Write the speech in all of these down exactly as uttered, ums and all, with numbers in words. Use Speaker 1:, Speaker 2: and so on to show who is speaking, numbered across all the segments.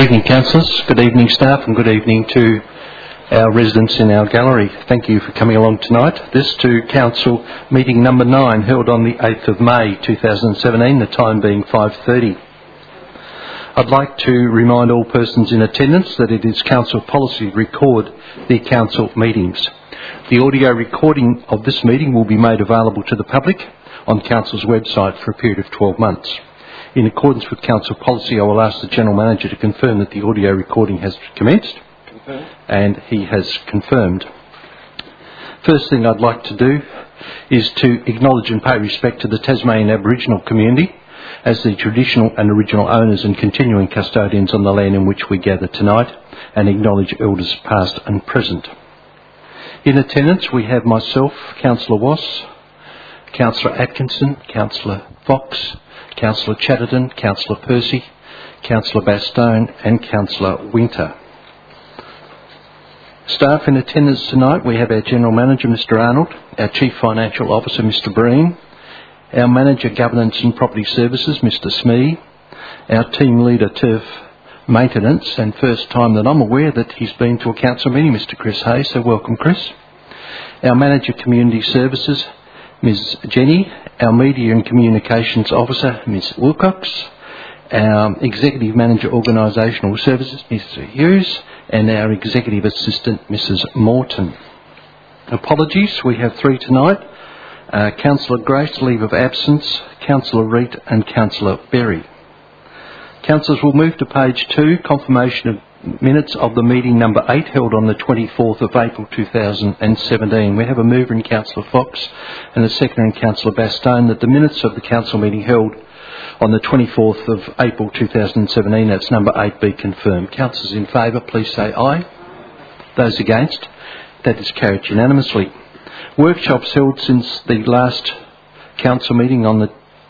Speaker 1: evening, councillors. Good evening, staff, and good evening to our residents in our gallery. Thank you for coming along tonight. This to council meeting number nine, held on the eighth of May two thousand seventeen, the time being five thirty. I'd like to remind all persons in attendance that it is council policy to record the council meetings. The audio recording of this meeting will be made available to the public on council's website for a period of twelve months. In accordance with council policy, I will ask the General Manager to confirm that the audio recording has commenced. Confirmed. And he has confirmed. First thing I'd like to do is to acknowledge and pay respect to the Tasmanian Aboriginal community as the traditional and original owners and continuing custodians on the land in which we gather tonight, and acknowledge elders past and present. In attendance we have myself, Councillor Wass, Councillor Atkinson, Councillor Fox, Councillor Chatterton, Councillor Percy, Councillor Bastone and Councillor Winter. Staff in attendance tonight, we have our General Manager, Mister Arnold, our Chief Financial Officer, Mister Breen, our Manager Governance and Property Services, Mister Smee, our Team Leader Turf Maintenance, and first time that I'm aware that he's been to a council meeting, Mister Chris Hayes, so welcome Chris. Our Manager Community Services, Miz Jenny, our Media and Communications Officer, Miz Wilcox, our Executive Manager Organisational Services, Mister Hughes, and our Executive Assistant, Missus Morton. Apologies, we have three tonight. Uh, Councillor Grace, leave of absence, Councillor Reid and Councillor Berry. Councillors, will move to page two, confirmation of minutes of the meeting number eight, held on the twenty-fourth of April two thousand seventeen. We have a mover in Councillor Fox and a seconder in Councillor Bastone that the minutes of the council meeting held on the twenty-fourth of April two thousand seventeen, that's number eight, be confirmed. Councillors in favour, please say aye. Those against, that is carried unanimously. Workshops held since the last council meeting on the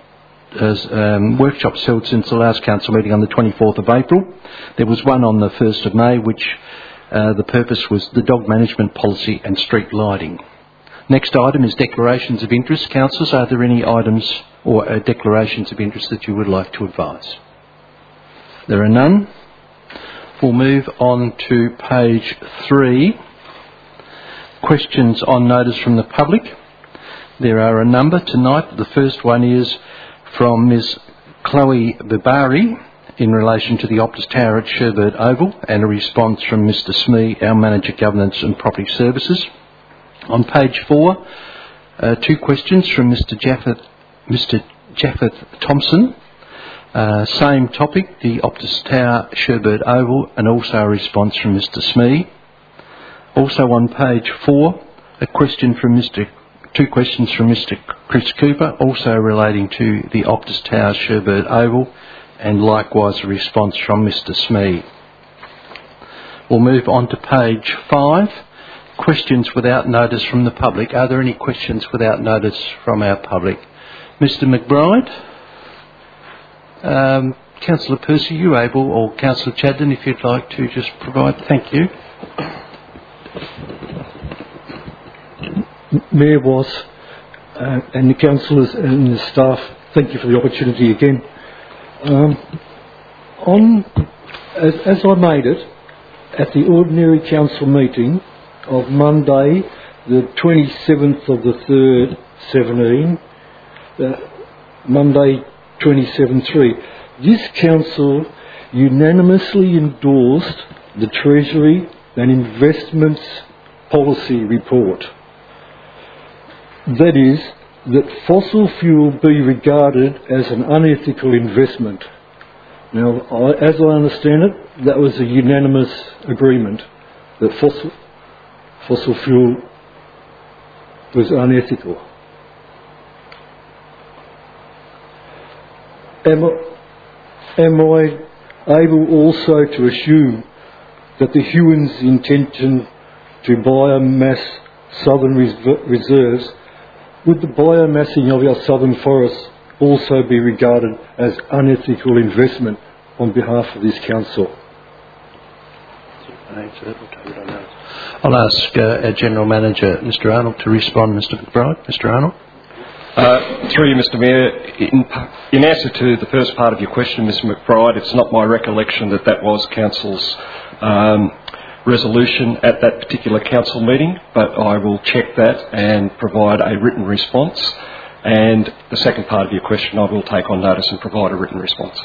Speaker 1: As, um, workshops held since the last council meeting on the twenty-fourth of April. There was one on the first of May, which uh, the purpose was the dog management policy and street lighting. Next item is declarations of interest. Councillors, are there any items or uh, declarations of interest that you would like to advise? There are none. We'll move on to page three. Questions on notice from the public. There are a number tonight. The first one is from Miz Chloe Bibari in relation to the Optus Tower at Sherbird Oval, and a response from Mister Smee, our Manager Governance and Property Services. On page four, uh, two questions from Mister Japheth, Mister Japheth Thompson. Uh, same topic, the Optus Tower, Sherbird Oval, and also a response from Mister Smee. Also on page four, a question from Mister Two questions from Mister Chris Cooper, also relating to the Optus Tower, Sherbird Oval, and likewise a response from Mister Smee. We'll move on to page five, questions without notice from the public. Are there any questions without notice from our public? Mister McBride? Um, Councillor Percy, you able, or Councillor Chadden, if you'd like to just provide. Thank you.
Speaker 2: Mayor Wass uh, and the councillors and the staff, thank you for the opportunity again. Um, on, as, as I made it, at the ordinary council meeting of Monday, the twenty-seventh of the third, seventeen, uh, Monday twenty-seven three, this council unanimously endorsed the Treasury and Investments Policy Report. That is, that fossil fuel be regarded as an unethical investment. Now, I, as I understand it, that was a unanimous agreement that fossil, fossil fuel was unethical. Am I, am I able also to assume that the Hewins' intention to biomass southern res- reserves, would the biomassing of our southern forests also be regarded as unethical investment on behalf of this council?
Speaker 1: I'll ask uh, our General Manager, Mister Arnold, to respond. Mister McBride. Mister Arnold.
Speaker 3: Uh, through you, Mister Mayor, in, in answer to the first part of your question, Mister McBride, it's not my recollection that that was Council's um, resolution at that particular Council meeting, but I will check that and provide a written response. And the second part of your question, I will take on notice and provide a written response.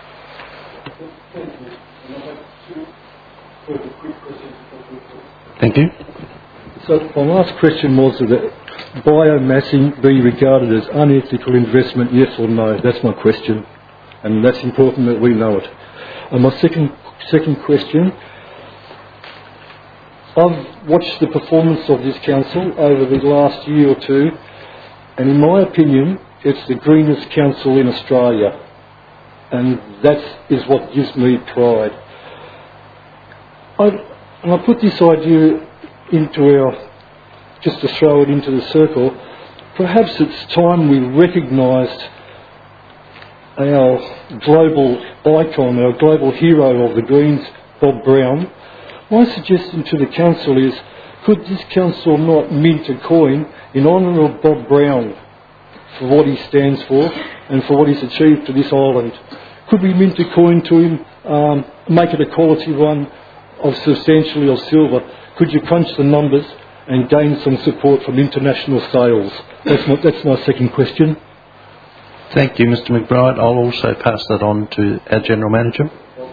Speaker 1: Thank you.
Speaker 2: So my last question was that biomassing be regarded as unethical investment, yes or no? That's my question, and that's important that we know it. And my second second question, I've watched the performance of this council over the last year or two, and in my opinion, it's the greenest council in Australia, and that is what gives me pride. I, and I put this idea into our, just to throw it into the circle, perhaps it's time we recognised our global icon, our global hero of the Greens, Bob Brown. My suggestion to the council is, could this council not mint a coin in honour of Bob Brown for what he stands for and for what he's achieved to this island? Could we mint a coin to him, um, make it a quality one of substantially of silver? Could you crunch the numbers and gain some support from international sales? That's my, that's my second question.
Speaker 1: Thank you, Mister McBride. I'll also pass that on to our General Manager.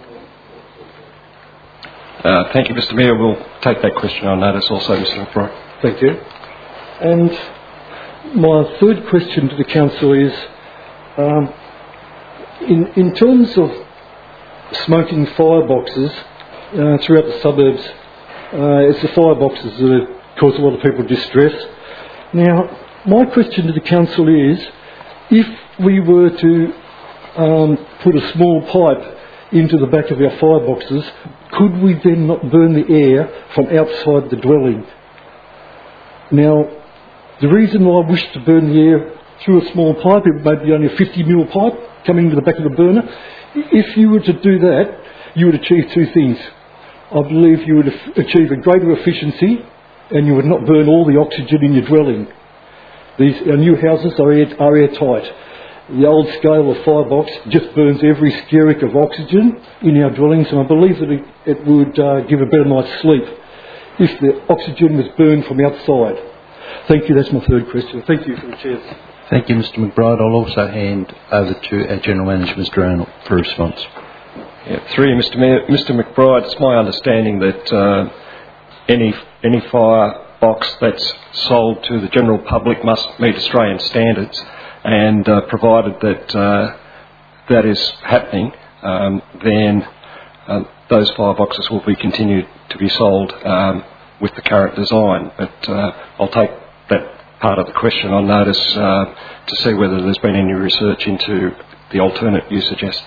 Speaker 3: Uh, thank you, Mister Mayor. We'll take that question on notice also, Mister McBride.
Speaker 2: Thank you. And my third question to the Council is, um, in, in terms of smoking fireboxes uh, throughout the suburbs, uh, it's the fireboxes that cause a lot of people distress. Now, my question to the Council is, if we were to um, put a small pipe into the back of our fireboxes, could we then not burn the air from outside the dwelling? Now, the reason why I wish to burn the air through a small pipe, it may be only a fifty mil pipe coming to the back of the burner, if you were to do that, you would achieve two things. I believe you would achieve a greater efficiency and you would not burn all the oxygen in your dwelling. These our new houses are, air, are airtight. The old scale of firebox just burns every skerrick of oxygen in our dwellings, and I believe that it, it would uh, give a better night's sleep if the oxygen was burned from outside. Thank you. That's my third question. Thank you for the chance.
Speaker 1: Thank you, Mister McBride. I'll also hand over to our General Manager, Mister Arnold, for a response.
Speaker 3: Yeah, through you, Mister Mayor. Mister McBride, it's my understanding that uh, any any fire box that's sold to the general public must meet Australian standards. And uh, provided that uh, that is happening, um, then uh, those fireboxes will be continued to be sold um, with the current design. But uh, I'll take that part of the question on notice uh, to see whether there's been any research into the alternate you suggest.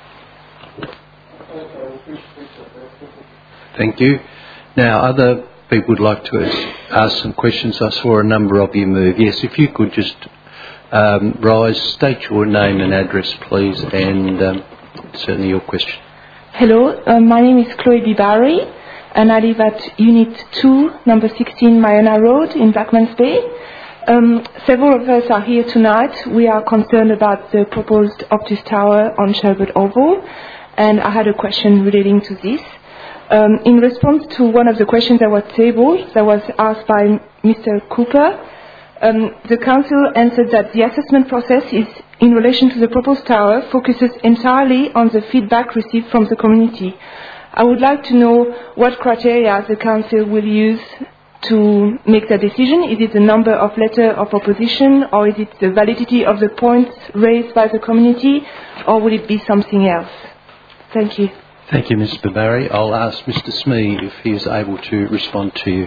Speaker 1: Thank you. Now, other people would like to ask some questions. I saw a number of you move. Yes, if you could just Um, rise, state your name and address, please, and um, certainly your question.
Speaker 4: Hello, uh, my name is Chloe Bibari, and I live at Unit two, number sixteen, Mayona Road in Blackmans Bay. Um, several of us are here tonight. We are concerned about the proposed Optus Tower on Sherwood Oval, and I had a question relating to this. Um, in response to one of the questions that was tabled, that was asked by Mister Cooper, Um, the Council answered that the assessment process is, in relation to the proposed tower, focuses entirely on the feedback received from the community. I would like to know what criteria the Council will use to make that decision. Is it the number of letters of opposition, or is it the validity of the points raised by the community, or will it be something else? Thank you.
Speaker 1: Thank you, Mister Barry. I'll ask Mister Smee if he is able to respond to you.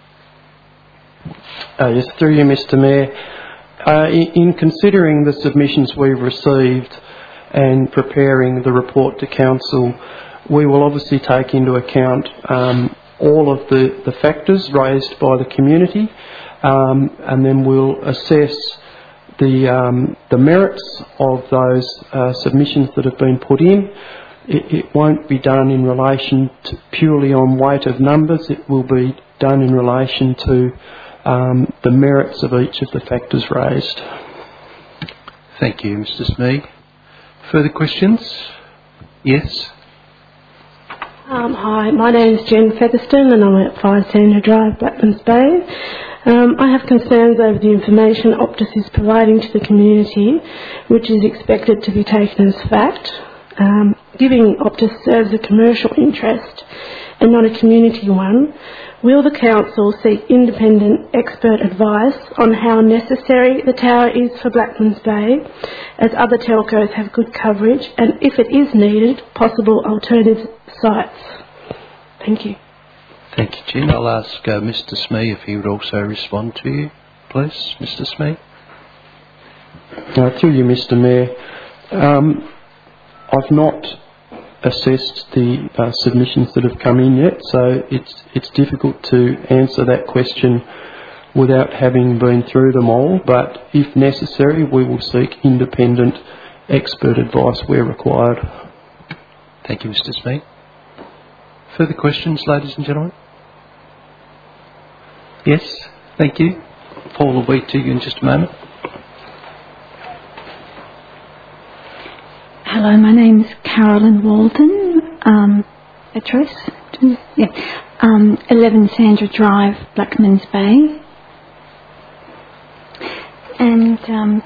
Speaker 5: Uh, yes, through you, Mister Mayor. Uh, in, in considering the submissions we've received and preparing the report to Council, we will obviously take into account um, all of the, the factors raised by the community, um, and then we'll assess the, um, the merits of those uh, submissions that have been put in. It, it won't be done in relation to purely on weight of numbers. It will be done in relation to Um, the merits of each of the factors raised.
Speaker 1: Thank you, Mister Smee. Further questions? Yes.
Speaker 6: Um, hi, my name is Jen Featherstone and I'm at five Sandra Drive, Blackmans Bay. Um, I have concerns over the information Optus is providing to the community, which is expected to be taken as fact. Um, given Optus serves a commercial interest and not a community one, will the council seek independent expert advice on how necessary the tower is for Blackmans Bay, as other telcos have good coverage, and if it is needed, possible alternative sites? Thank you.
Speaker 1: Thank you, Jen. I'll ask uh, Mister Smee if he would also respond to you, please. Mister Smee.
Speaker 5: Uh, through you, Mister Mayor. Um, I've not assessed the uh, submissions that have come in yet, so it's it's difficult to answer that question without having been through them all. But if necessary, we will seek independent expert advice where required.
Speaker 1: Thank you, Mister Smee. Further questions, ladies and gentlemen? Yes, thank you. Paul will be to you in just a moment.
Speaker 7: Hello, my name's Carolyn Walden. Um, address? Yeah. Um, eleven Sandra Drive, Blackmans Bay. And um,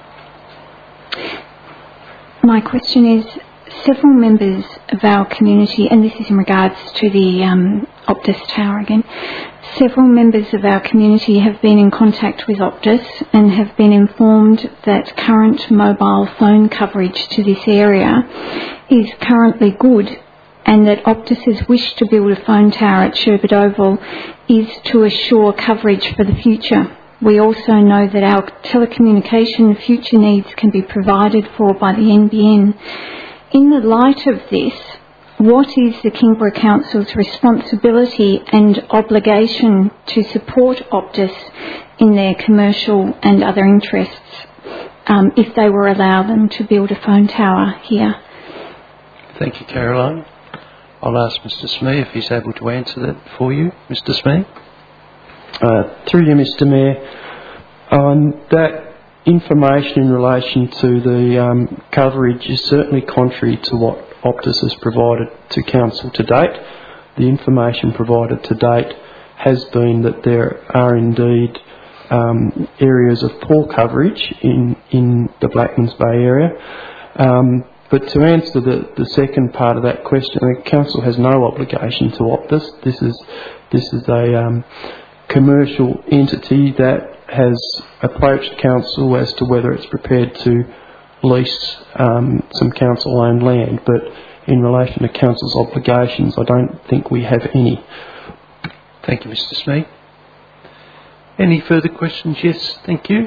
Speaker 7: my question is, several members of our community, and this is in regards to the um, Optus Tower again, several members of our community have been in contact with Optus and have been informed that current mobile phone coverage to this area is currently good, and that Optus's wish to build a phone tower at Sherbert Oval is to assure coverage for the future. We also know that our telecommunication future needs can be provided for by the N B N. In the light of this, what is the Kingborough Council's responsibility and obligation to support Optus in their commercial and other interests um, if they were allowed them to build a phone tower here?
Speaker 1: Thank you, Caroline. I'll ask Mister Smee if he's able to answer that for you. Mister Smee?
Speaker 5: Uh, through you, Mister Mayor, um, that information in relation to the um, coverage is certainly contrary to what Optus has provided to Council to date. The information provided to date has been that there are indeed um, areas of poor coverage in, in the Blackmans Bay area. Um, but to answer the, the second part of that question, the Council has no obligation to Optus. This is, this is a um, commercial entity that has approached Council as to whether it's prepared to lease um, some Council-owned land, but in relation to Council's obligations, I don't think we have any.
Speaker 1: Thank you, Mister Smee. Any further questions? Yes, thank you.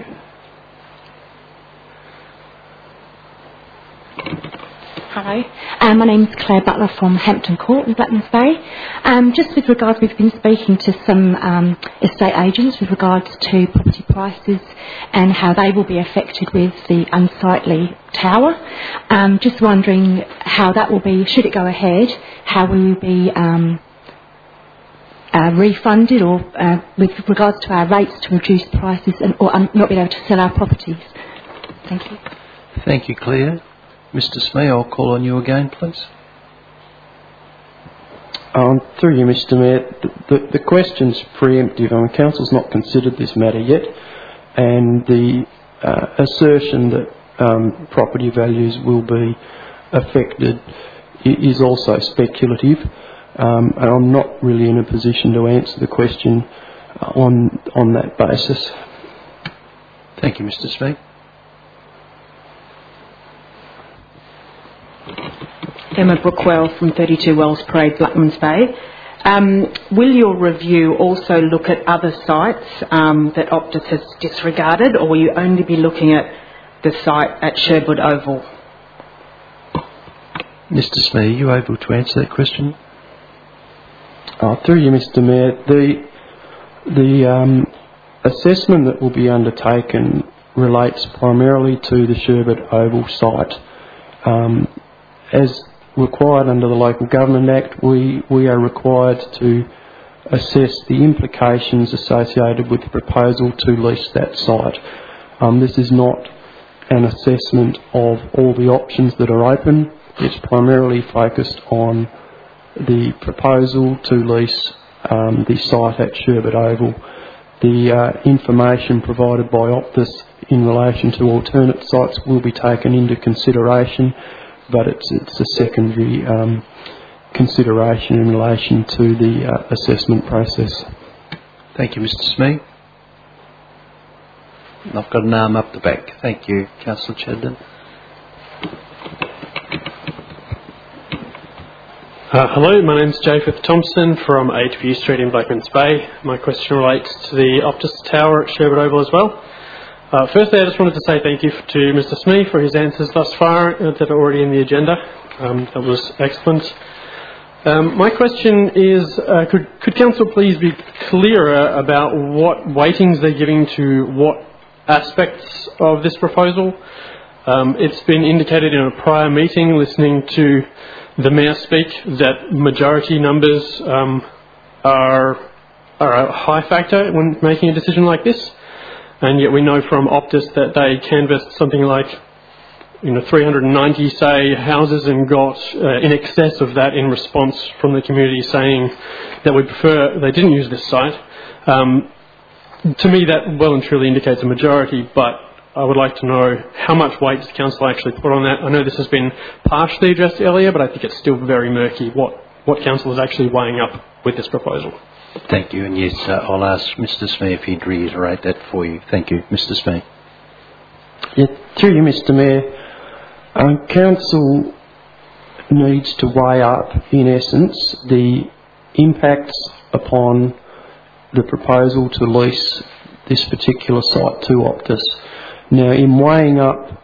Speaker 8: Hello, um, my name is Claire Butler from Hampton Court in Blackmans Bay. Um, just with regards, we've been speaking to some um, estate agents with regards to property prices and how they will be affected with the unsightly tower. Um, just wondering how that will be, should it go ahead, how will you be um, uh, refunded, or uh, with regards to our rates to reduce prices and or um, not being able to sell our properties. Thank you.
Speaker 1: Thank you, Claire. Mister Smee, I'll call on you again, please.
Speaker 5: Um, through you, Mister Mayor, the, the, the question's preemptive. I mean, Council's not considered this matter yet, and the uh, assertion that um, property values will be affected is also speculative, um, and I'm not really in a position to answer the question on on that basis.
Speaker 1: Thank you, Mister Smee.
Speaker 9: Emma Brookwell from thirty-two Wells Parade, Blackmans Bay. Um, will your review also look at other sites um, that Optus has disregarded, or will you only be looking at the site at Sherwood Oval?
Speaker 1: Mister Smee, are you able to answer that question?
Speaker 5: Uh, through you, Mister Mayor, the, the um, assessment that will be undertaken relates primarily to the Sherwood Oval site. Um, as required under the Local Government Act, we, we are required to assess the implications associated with the proposal to lease that site. Um, this is not an assessment of all the options that are open. It's primarily focused on the proposal to lease um, the site at Sherbet Oval. The uh, information provided by Optus in relation to alternate sites will be taken into consideration, but it's, it's a secondary um, consideration in relation to the uh, assessment process.
Speaker 1: Thank you, Mister Smee. I've got an arm up the back. Thank you, Councillor Chadden.
Speaker 10: Uh, hello, my name is Japheth Thompson from eight View Street in Blackmans Bay. My question relates to the Optus Tower at Sherbet Oval as well. Uh, firstly, I just wanted to say thank you to Mister Smee for his answers thus far uh, that are already in the agenda. Um, that was excellent. Um, my question is, uh, could, could Council please be clearer about what weightings they're giving to what aspects of this proposal? Um, it's been indicated in a prior meeting, listening to the Mayor speak, that majority numbers um, are, are a high factor when making a decision like this. And yet we know from Optus that they canvassed something like you know, three hundred ninety, say, houses and got uh, in excess of that in response from the community saying that we prefer they didn't use this site. Um, to me, that well and truly indicates a majority, but I would like to know how much weight does Council actually put on that. I know this has been partially addressed earlier, but I think it's still very murky what, what Council is actually weighing up with this proposal.
Speaker 1: Thank you, and yes, uh, I'll ask Mister Smee if he'd reiterate that for you. Thank you, Mister Smee.
Speaker 5: Yeah, through you, Mister Mayor. Um, Council needs to weigh up, in essence, the impacts upon the proposal to lease this particular site to Optus. Now, in weighing up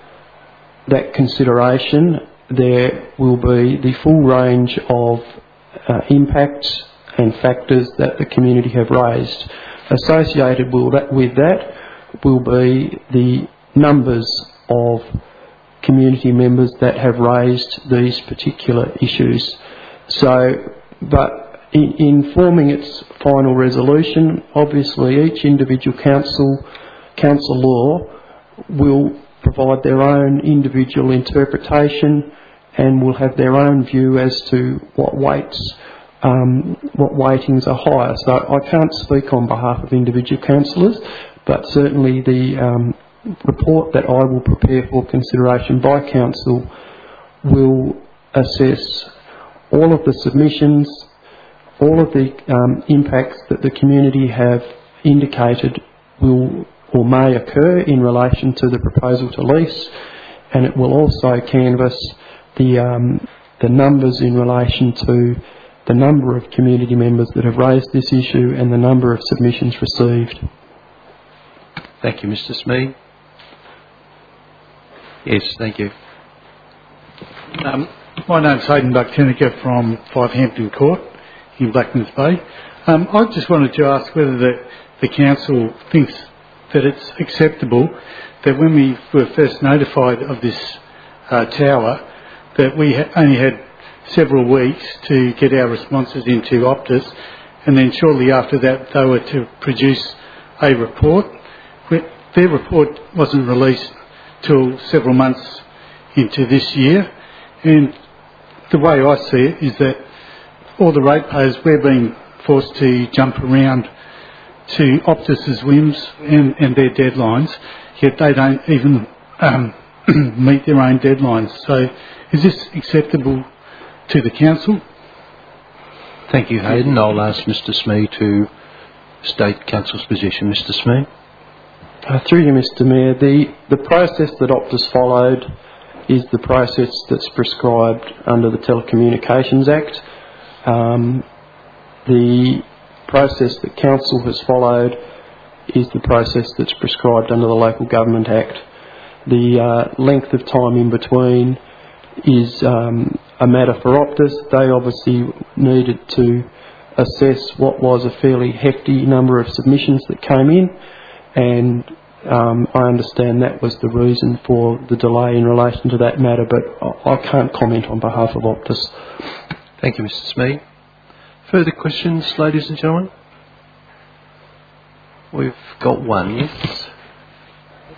Speaker 5: that consideration, there will be the full range of uh, impacts and factors that the community have raised. Associated with that, with that will be the numbers of community members that have raised these particular issues. So, but in, in forming its final resolution, obviously each individual council, council law will provide their own individual interpretation and will have their own view as to what weights, um, what weightings are higher. So I can't speak on behalf of individual councillors, but certainly the um, report that I will prepare for consideration by Council will assess all of the submissions, all of the um, impacts that the community have indicated will or may occur in relation to the proposal to lease, and it will also canvass the um, the numbers in relation to the number of community members that have raised this issue and the number of submissions received.
Speaker 1: Thank you, Mister Smee. Yes, thank you.
Speaker 11: Um, my name's Hayden Buck-Tenica from five Hampton Court in Blackmans Bay. Um, I just wanted to ask whether the, the council thinks that it's acceptable that when we were first notified of this uh, tower, that we ha- only had several weeks to get our responses into Optus, and then shortly after that they were to produce a report. Their report wasn't released till several months into this year, and the way I see it is that all the ratepayers, we're being forced to jump around to Optus's whims and, and their deadlines, yet they don't even um, meet their own deadlines. So is this acceptable to the council?
Speaker 1: Thank you, Hayden. I'll ask Mister Smee to state council's position. Mister Smee.
Speaker 5: Uh, through you, Mister Mayor, the, the process that Optus followed is the process that's prescribed under the Telecommunications Act. Um, the process that Council has followed is the process that's prescribed under the Local Government Act. The uh, length of time in between is um, a matter for Optus. They obviously needed to assess what was a fairly hefty number of submissions that came in, and um, I understand that was the reason for the delay in relation to that matter, but I, I can't comment on behalf of Optus.
Speaker 1: Thank you, Mister Smee. Further questions, ladies and gentlemen? We've got one, yes.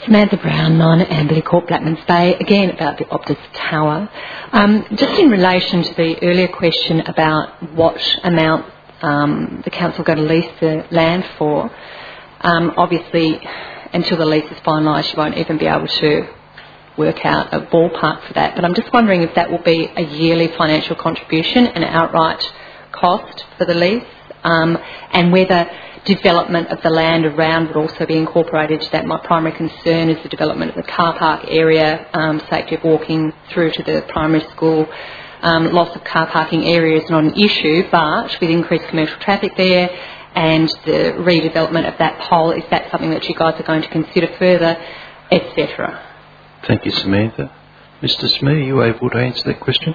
Speaker 12: Samantha Brown, nine at Amberley Court, Blackmans Bay, again about the Optus Tower. Um, just in relation to the earlier question about what amount um, the council going to lease the land for, um, obviously until the lease is finalised you won't even be able to work out a ballpark for that. But I'm just wondering if that will be a yearly financial contribution, an outright cost for the lease, um, and whether development of the land around would also be incorporated to that. My primary concern is the development of the car park area, um, safety of walking through to the primary school. Um, loss of car parking area is not an issue, but with increased commercial traffic there and the redevelopment of that pole, is that something that you guys are going to consider further, et cetera?
Speaker 1: Thank you, Samantha. Mister Smee, are you able to answer that question?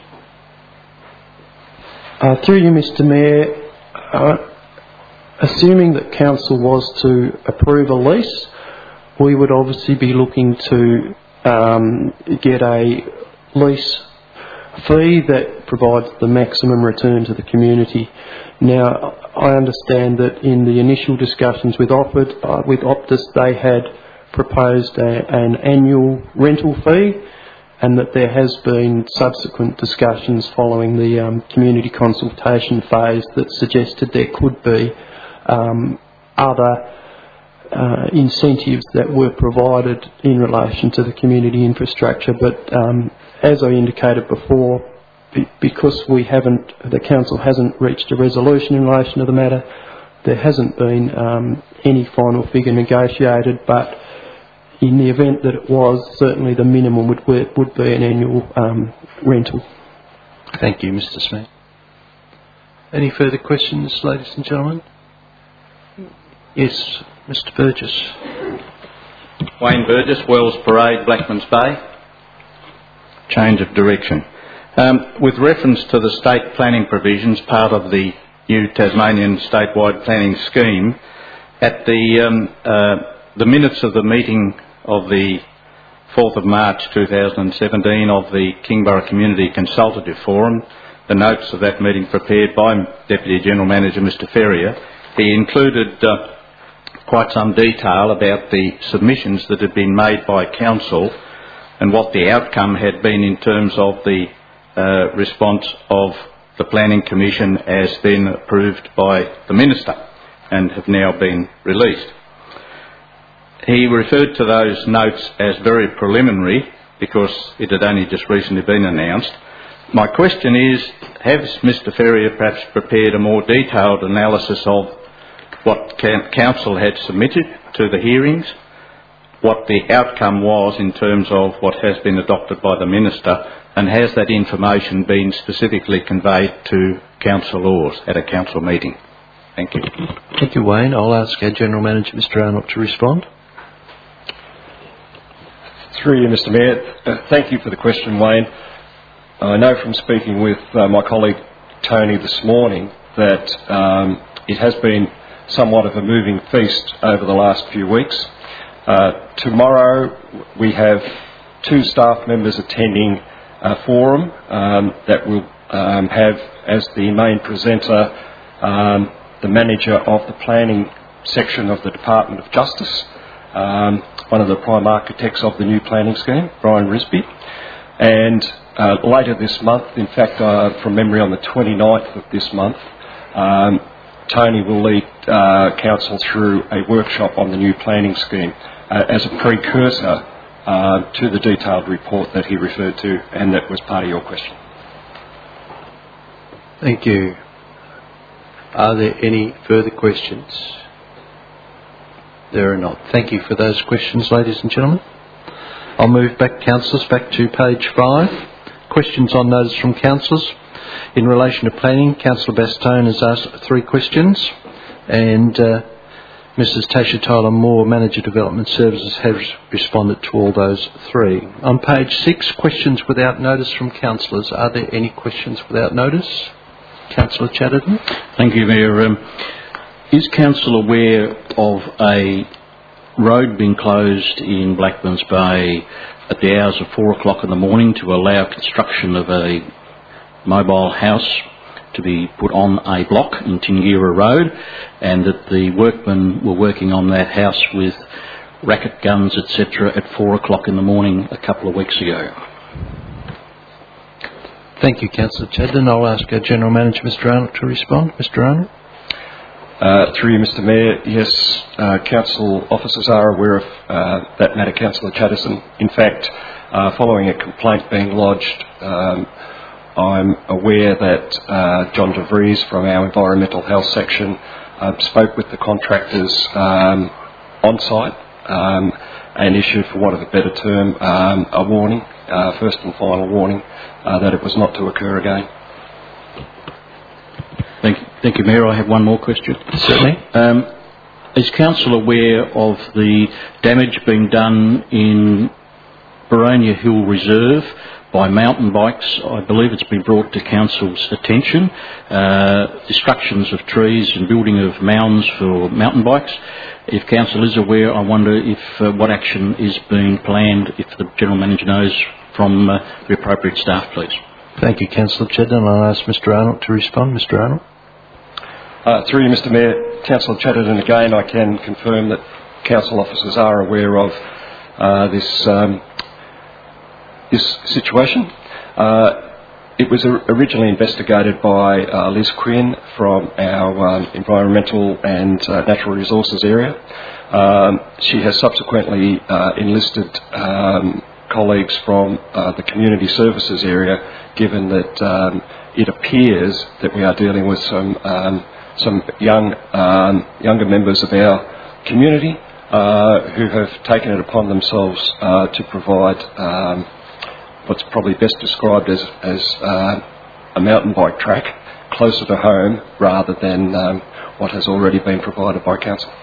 Speaker 5: Uh, through you, Mister Mayor, uh, assuming that council was to approve a lease, we would obviously be looking to um, get a lease fee that provides the maximum return to the community. Now, I understand that in the initial discussions with, Optus, uh, with Optus, they had proposed a, an annual rental fee, and that there has been subsequent discussions following the um, community consultation phase that suggested there could be um, other uh, incentives that were provided in relation to the community infrastructure. But um, as I indicated before, be- because we haven't, the council hasn't reached a resolution in relation to the matter, there hasn't been um, any final figure negotiated, but in the event that it was, certainly the minimum would would be an annual um, rental.
Speaker 1: Thank you, Mister Smith. Any further questions, ladies and gentlemen? Yes, Mister Burgess.
Speaker 13: Wayne Burgess, Wells Parade, Blackmans Bay. Change of direction. Um, with reference to the state planning provisions, part of the new Tasmanian statewide planning scheme, at the um, uh, the minutes of the meeting of the fourth of March two thousand seventeen of the Kingborough Community Consultative Forum, the notes of that meeting prepared by Deputy General Manager Mister Ferrier, he included uh, quite some detail about the submissions that had been made by Council and what the outcome had been in terms of the uh, response of the Planning Commission as then approved by the Minister and have now been released. He referred to those notes as very preliminary because it had only just recently been announced. My question is, has Mister Ferrier perhaps prepared a more detailed analysis of what Council had submitted to the hearings, what the outcome was in terms of what has been adopted by the Minister, and has that information been specifically conveyed to Council Laws at a Council meeting? Thank you.
Speaker 1: Thank you, Wayne. I'll ask our General Manager, Mister Arnott, to respond.
Speaker 3: Through you, Mister Mayor. Uh, thank you for the question, Wayne. I know from speaking with uh, my colleague Tony this morning that um, it has been somewhat of a moving feast over the last few weeks. Uh, tomorrow we have two staff members attending a forum um, that will um, have as the main presenter um, the manager of the planning section of the Department of Justice, um, one of the prime architects of the new planning scheme, Brian Risby. And uh, later this month, in fact, uh, from memory on the twenty-ninth of this month, um, Tony will lead uh, Council through a workshop on the new planning scheme uh, as a precursor uh, to the detailed report that he referred to and that was part of your question.
Speaker 1: Thank you. Are there any further questions? There are not. Thank you for those questions, ladies and gentlemen. I'll move back, councillors, back to page five. Questions on notice from councillors. In relation to planning, Councillor Bastone has asked three questions, and uh, Missus Tasha Tyler-Moore, Manager Development Services, has responded to all those three. On page six, questions without notice from councillors. Are there any questions without notice? Councillor Chatterton.
Speaker 13: Thank you, Mayor. Um, is Council aware of a road being closed in Blackmans Bay at the hours of four o'clock in the morning to allow construction of a mobile house to be put on a block in Tingira Road, and that the workmen were working on that house with racket guns, et cetera, at four o'clock in the morning a couple of weeks ago.
Speaker 1: Thank you, Councillor Chadden. I'll ask our General Manager, Mister Arnold, to respond. Mister Arnold.
Speaker 3: Uh, through you, Mister Mayor, yes, uh, council officers are aware of uh, that matter, Councillor Chaddison. In fact, uh, following a complaint being lodged, um, I'm aware that uh, John De Vries from our Environmental Health section uh, spoke with the contractors um, on site um, and issued, for want of a better term, um, a warning, uh, first and final warning, uh, that it was not to occur again.
Speaker 13: Thank you, Thank you, Mayor. I have one more question.
Speaker 1: Certainly.
Speaker 13: Um, is Council aware of the damage being done in Boronia Hill Reserve by mountain bikes? I believe it's been brought to Council's attention. Uh, destructions of trees and building of mounds for mountain bikes. If Council is aware, I wonder if uh, what action is being planned, if the General Manager knows, from uh, the appropriate staff, please.
Speaker 1: Thank you, Councillor Chadden. I'll ask Mister Arnold to respond. Mister Arnold.
Speaker 3: Uh, through you, Mister Mayor, Councillor Chadden, again I can confirm that council officers are aware of uh, this um, this situation. Uh, it was originally investigated by uh, Liz Quinn from our um, Environmental and uh, Natural Resources area. Um, she has subsequently uh, enlisted um, colleagues from uh, the Community Services area, given that um, it appears that we are dealing with some um, some young um, younger members of our community uh, who have taken it upon themselves uh, to provide um, what's probably best described as, as uh, a mountain bike track closer to home rather than um, what has already been provided by council.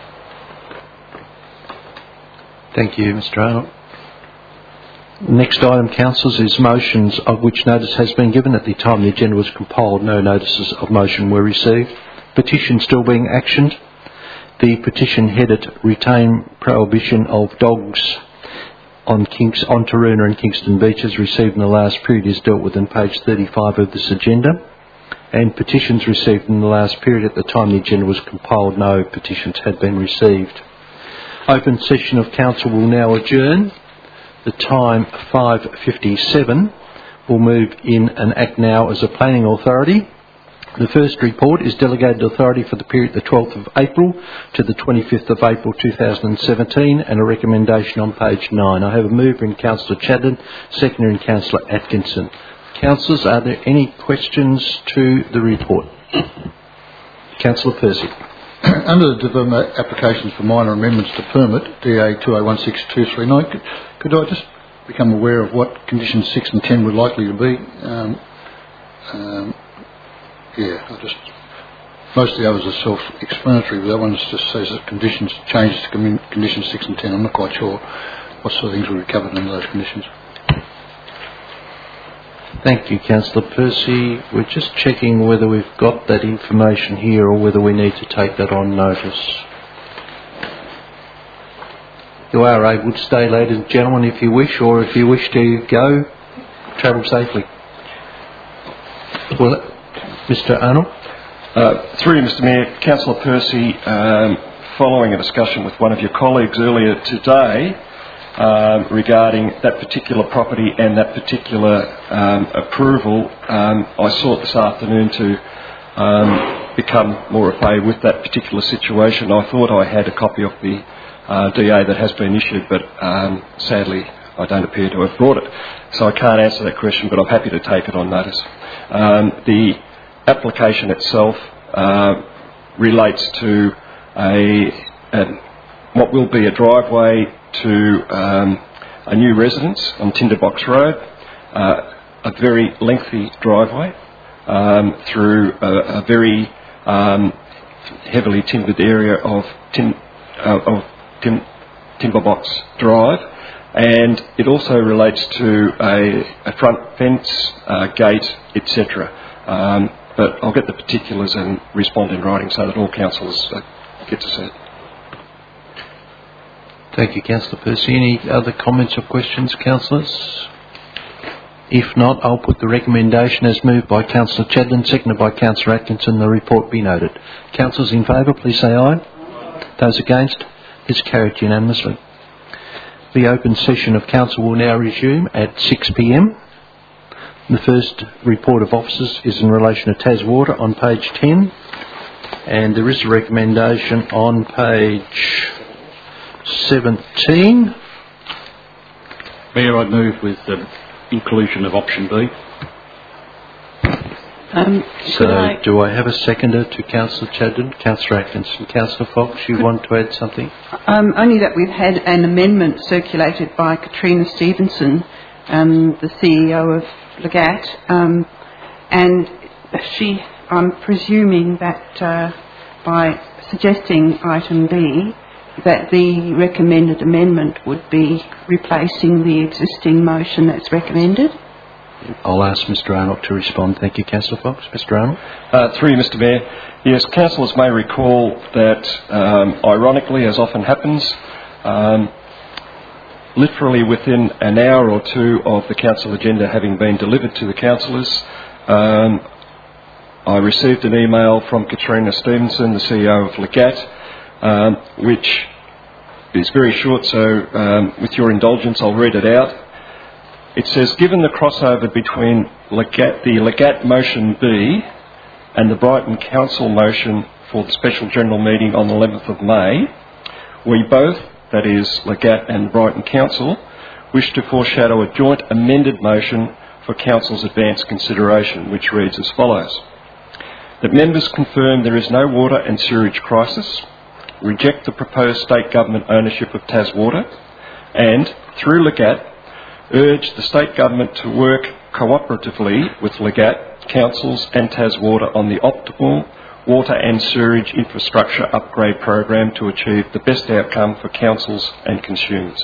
Speaker 1: Thank you, Mister Arnold. Next item, councillors, is motions of which notice has been given. At the time the agenda was compiled, no notices of motion were received. Petition still being actioned. The petition headed Retain Prohibition of Dogs on, Kings, on Taroona and Kingston Beaches received in the last period is dealt with in page thirty-five of this agenda. And petitions received in the last period, at the time the agenda was compiled, no petitions had been received. Open session of council will now adjourn. The time five fifty-seven. We'll move in and act now as a planning authority. The first report is delegated authority for the period the twelfth of April to the twenty-fifth of April two thousand seventeen, and a recommendation on page nine. I have a mover in Councillor Chadden, seconder in Councillor Atkinson. Councillors, are there any questions to the report? Councillor Percy.
Speaker 14: Under the development applications for minor amendments to permit, D A two oh one six two three nine, could, could I just become aware of what conditions six and ten were likely to be? Um, um, yeah, I just most of the others are self-explanatory, but that one just says that conditions changes to conditions six and ten. I'm not quite sure what sort of things will be covered under those conditions.
Speaker 1: Thank you, Councillor Percy. We're just checking whether we've got that information here or whether we need to take that on notice. You are able to stay, ladies and gentlemen, if you wish, or if you wish to go, travel safely. Well, Mister Arnold?
Speaker 3: Uh, through you, Mister Mayor, Councillor Percy, um, following a discussion with one of your colleagues earlier today, Um, regarding that particular property and that particular um, approval, um, I sought this afternoon to um, become more acquainted with that particular situation. I thought I had a copy of the uh, D A that has been issued, but um, sadly I don't appear to have brought it. So I can't answer that question, but I'm happy to take it on notice. Um, the application itself uh, relates to a, a what will be a driveway to um, a new residence on Tinderbox Road, uh, a very lengthy driveway um, through a, a very um, heavily timbered area of, tim, uh, of tim, Timberbox Drive, and it also relates to a, a front fence, uh, gate, et cetera. Um, but I'll get the particulars and respond in writing so that all councillors uh, get to see it.
Speaker 1: Thank you, Councillor Percy. Any other comments or questions, councillors? If not, I'll put the recommendation as moved by Councillor Chadden, seconded by Councillor Atkinson. The report be noted. Councillors in favour, please say aye. Aye. Those against? It's carried unanimously. The open session of Council will now resume at six p m. The first report of officers is in relation to Taswater on page ten, and there is a recommendation on page seventeen.
Speaker 15: Mayor, I move with the inclusion of option B.
Speaker 16: Um,
Speaker 1: So,
Speaker 16: I,
Speaker 1: do I have a seconder to Councillor Chadden? Councillor Atkinson. Councillor Fox, you want to add something?
Speaker 16: um, only that we've had an amendment circulated by Katrina Stevenson, um, the C E O of Legat, um, and she, I'm presuming that uh, by suggesting item B, that the recommended amendment would be replacing the existing motion that's recommended.
Speaker 1: I'll ask Mister Arnold to respond. Thank you, Councillor Fox. Mister Arnold?
Speaker 3: Uh, through you, Mister Mayor. Yes, councillors may recall that, um, ironically, as often happens, um, literally within an hour or two of the council agenda having been delivered to the councillors, um, I received an email from Katrina Stevenson, the C E O of Legat, um, which is very short, so um, with your indulgence, I'll read it out. It says, given the crossover between Legat, the Legat motion B and the Brighton Council motion for the special general meeting on the eleventh of May, we both, that is Legat and Brighton Council, wish to foreshadow a joint amended motion for Council's advance consideration, which reads as follows. That members confirm there is no water and sewerage crisis, reject the proposed state government ownership of Taswater, and, through Legat, urge the state government to work cooperatively with Legat, councils and Taswater on the optimal water and sewerage infrastructure upgrade program to achieve the best outcome for councils and consumers.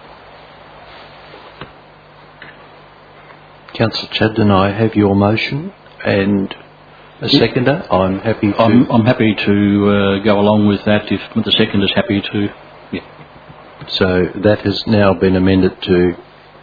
Speaker 1: Councillor Chadden, I have your motion and a seconder. I'm happy to...
Speaker 15: I'm, I'm happy to uh, go along with that if the second is happy to. Yeah.
Speaker 1: So that has now been amended to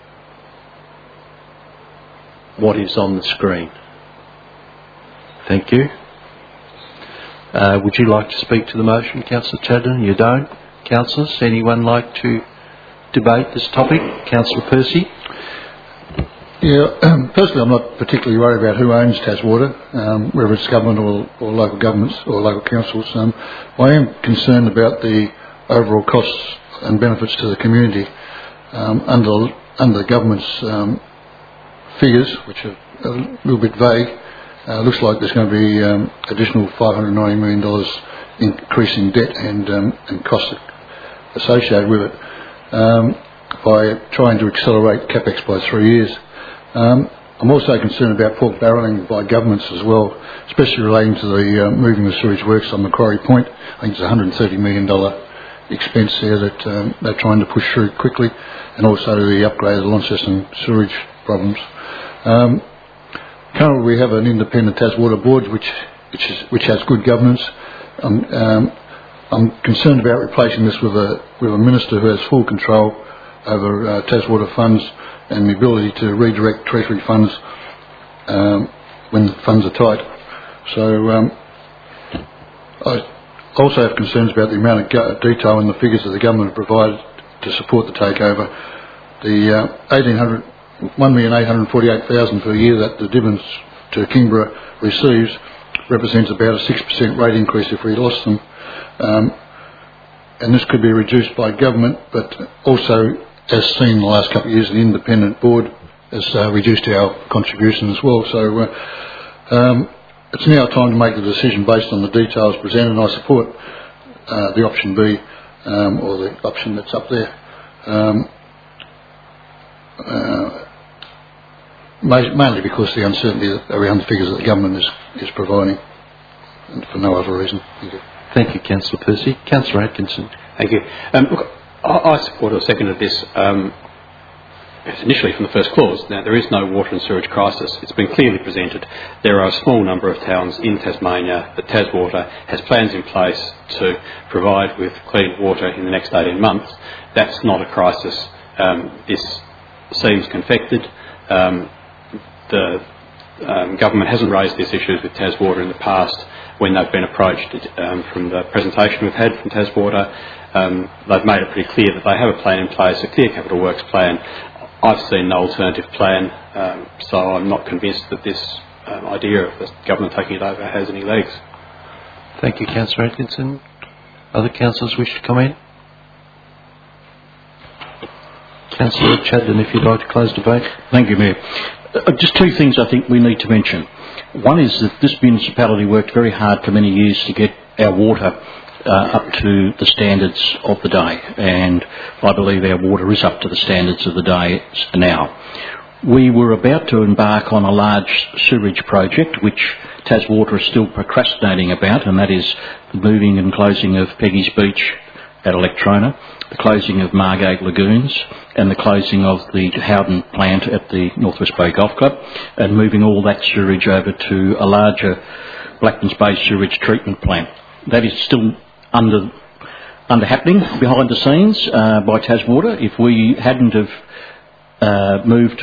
Speaker 1: what is on the screen. Thank you. Uh, would you like to speak to the motion, Councillor Chadden? You don't? Councillors, anyone like to debate this topic? Councillor Percy?
Speaker 14: Yeah, um, personally I'm not particularly worried about who owns Taswater, um, whether it's government or, or local governments or local councils. Um, I am concerned about the overall costs and benefits to the community um, under, under the government's um, figures, which are a little bit vague. Uh, looks like there's going to be um, additional five hundred ninety million dollars increase in debt and, um, and costs associated with it um, by trying to accelerate CapEx by three years. Um, I'm also concerned about pork barrelling by governments as well, especially relating to the uh, moving the sewage works on Macquarie Point. I think it's a one hundred thirty million dollars expense there that um, they're trying to push through quickly, and also the upgrade of the Launceston sewage problems. Um, currently we have an independent Taswater board which, which, is, which has good governance. Um, um, I'm concerned about replacing this with a, with a minister who has full control over uh, Taswater funds and the ability to redirect Treasury funds um, when the funds are tight. So um, I also have concerns about the amount of go- detail in the figures that the government have provided to support the takeover. The uh, one million eight hundred forty-eight thousand per year that the dividends to Kingborough receives represents about a six percent rate increase if we lost them. Um, and this could be reduced by government, but also, as seen in the last couple of years, the independent board has uh, reduced our contribution as well. So uh, um, it's now time to make the decision based on the details presented, and I support uh, the option B, um, or the option that's up there. Um, uh, mainly because the uncertainty around the figures that the government is, is providing, and for no other reason. Thank you.
Speaker 1: Thank you, Councillor Percy. Councillor Atkinson.
Speaker 17: Thank you. Um, look, I, I support or second of this um, initially from the first clause. Now, there is no water and sewage crisis. It's been clearly presented. There are a small number of towns in Tasmania that Taswater has plans in place to provide with clean water in the next eighteen months. That's not a crisis. Um, this seems confected. Um, the um, government hasn't raised these issues with Taswater in the past when they've been approached. Um, from the presentation we've had from Taswater, Um, they've made it pretty clear that they have a plan in place, a clear capital works plan. I've seen no alternative plan, um, so I'm not convinced that this um, idea of the government taking it over has any legs.
Speaker 1: Thank you, Councillor Atkinson. Other councillors wish to comment? Councillor Chadden, if you'd like to close debate.
Speaker 15: Thank you, Mayor. Uh, just two things I think we need to mention. One is that this municipality worked very hard for many years to get our water uh, up to the standards of the day, and I believe our water is up to the standards of the day now. We were about to embark on a large sewerage project, which Taswater is still procrastinating about, and that is the moving and closing of Peggy's Beach at Electrona, the closing of Margate Lagoons, and the closing of the Howden plant at the North West Bay Golf Club, and moving all that sewage over to a larger Blackmans Bay sewage treatment plant. That is still under under happening behind the scenes uh, by Taswater. If we hadn't have uh, moved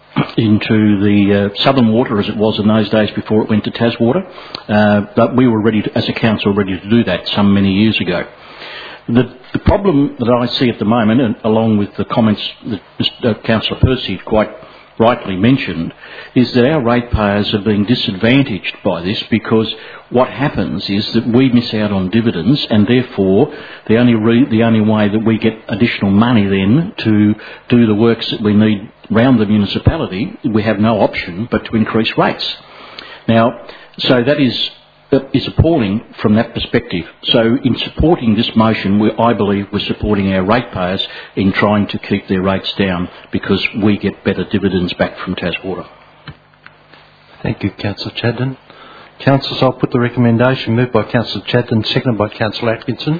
Speaker 15: into the uh, southern water as it was in those days before it went to Taswater, uh, but we were ready to, as a council, ready to do that some many years ago. The, the problem that I see at the moment, and along with the comments that Mister Councillor Percy quite rightly mentioned, is that our ratepayers are being disadvantaged by this, because what happens is that we miss out on dividends, and therefore the only re- the only way that we get additional money then to do the works that we need round the municipality, we have no option but to increase rates. Now, so that is is appalling from that perspective. So in supporting this motion, we, I believe we're supporting our ratepayers in trying to keep their rates down, because we get better dividends back from Taswater.
Speaker 1: Thank you, Councillor Chadden. Councillors, I'll put the recommendation moved by Councillor Chadden, seconded by Councillor Atkinson,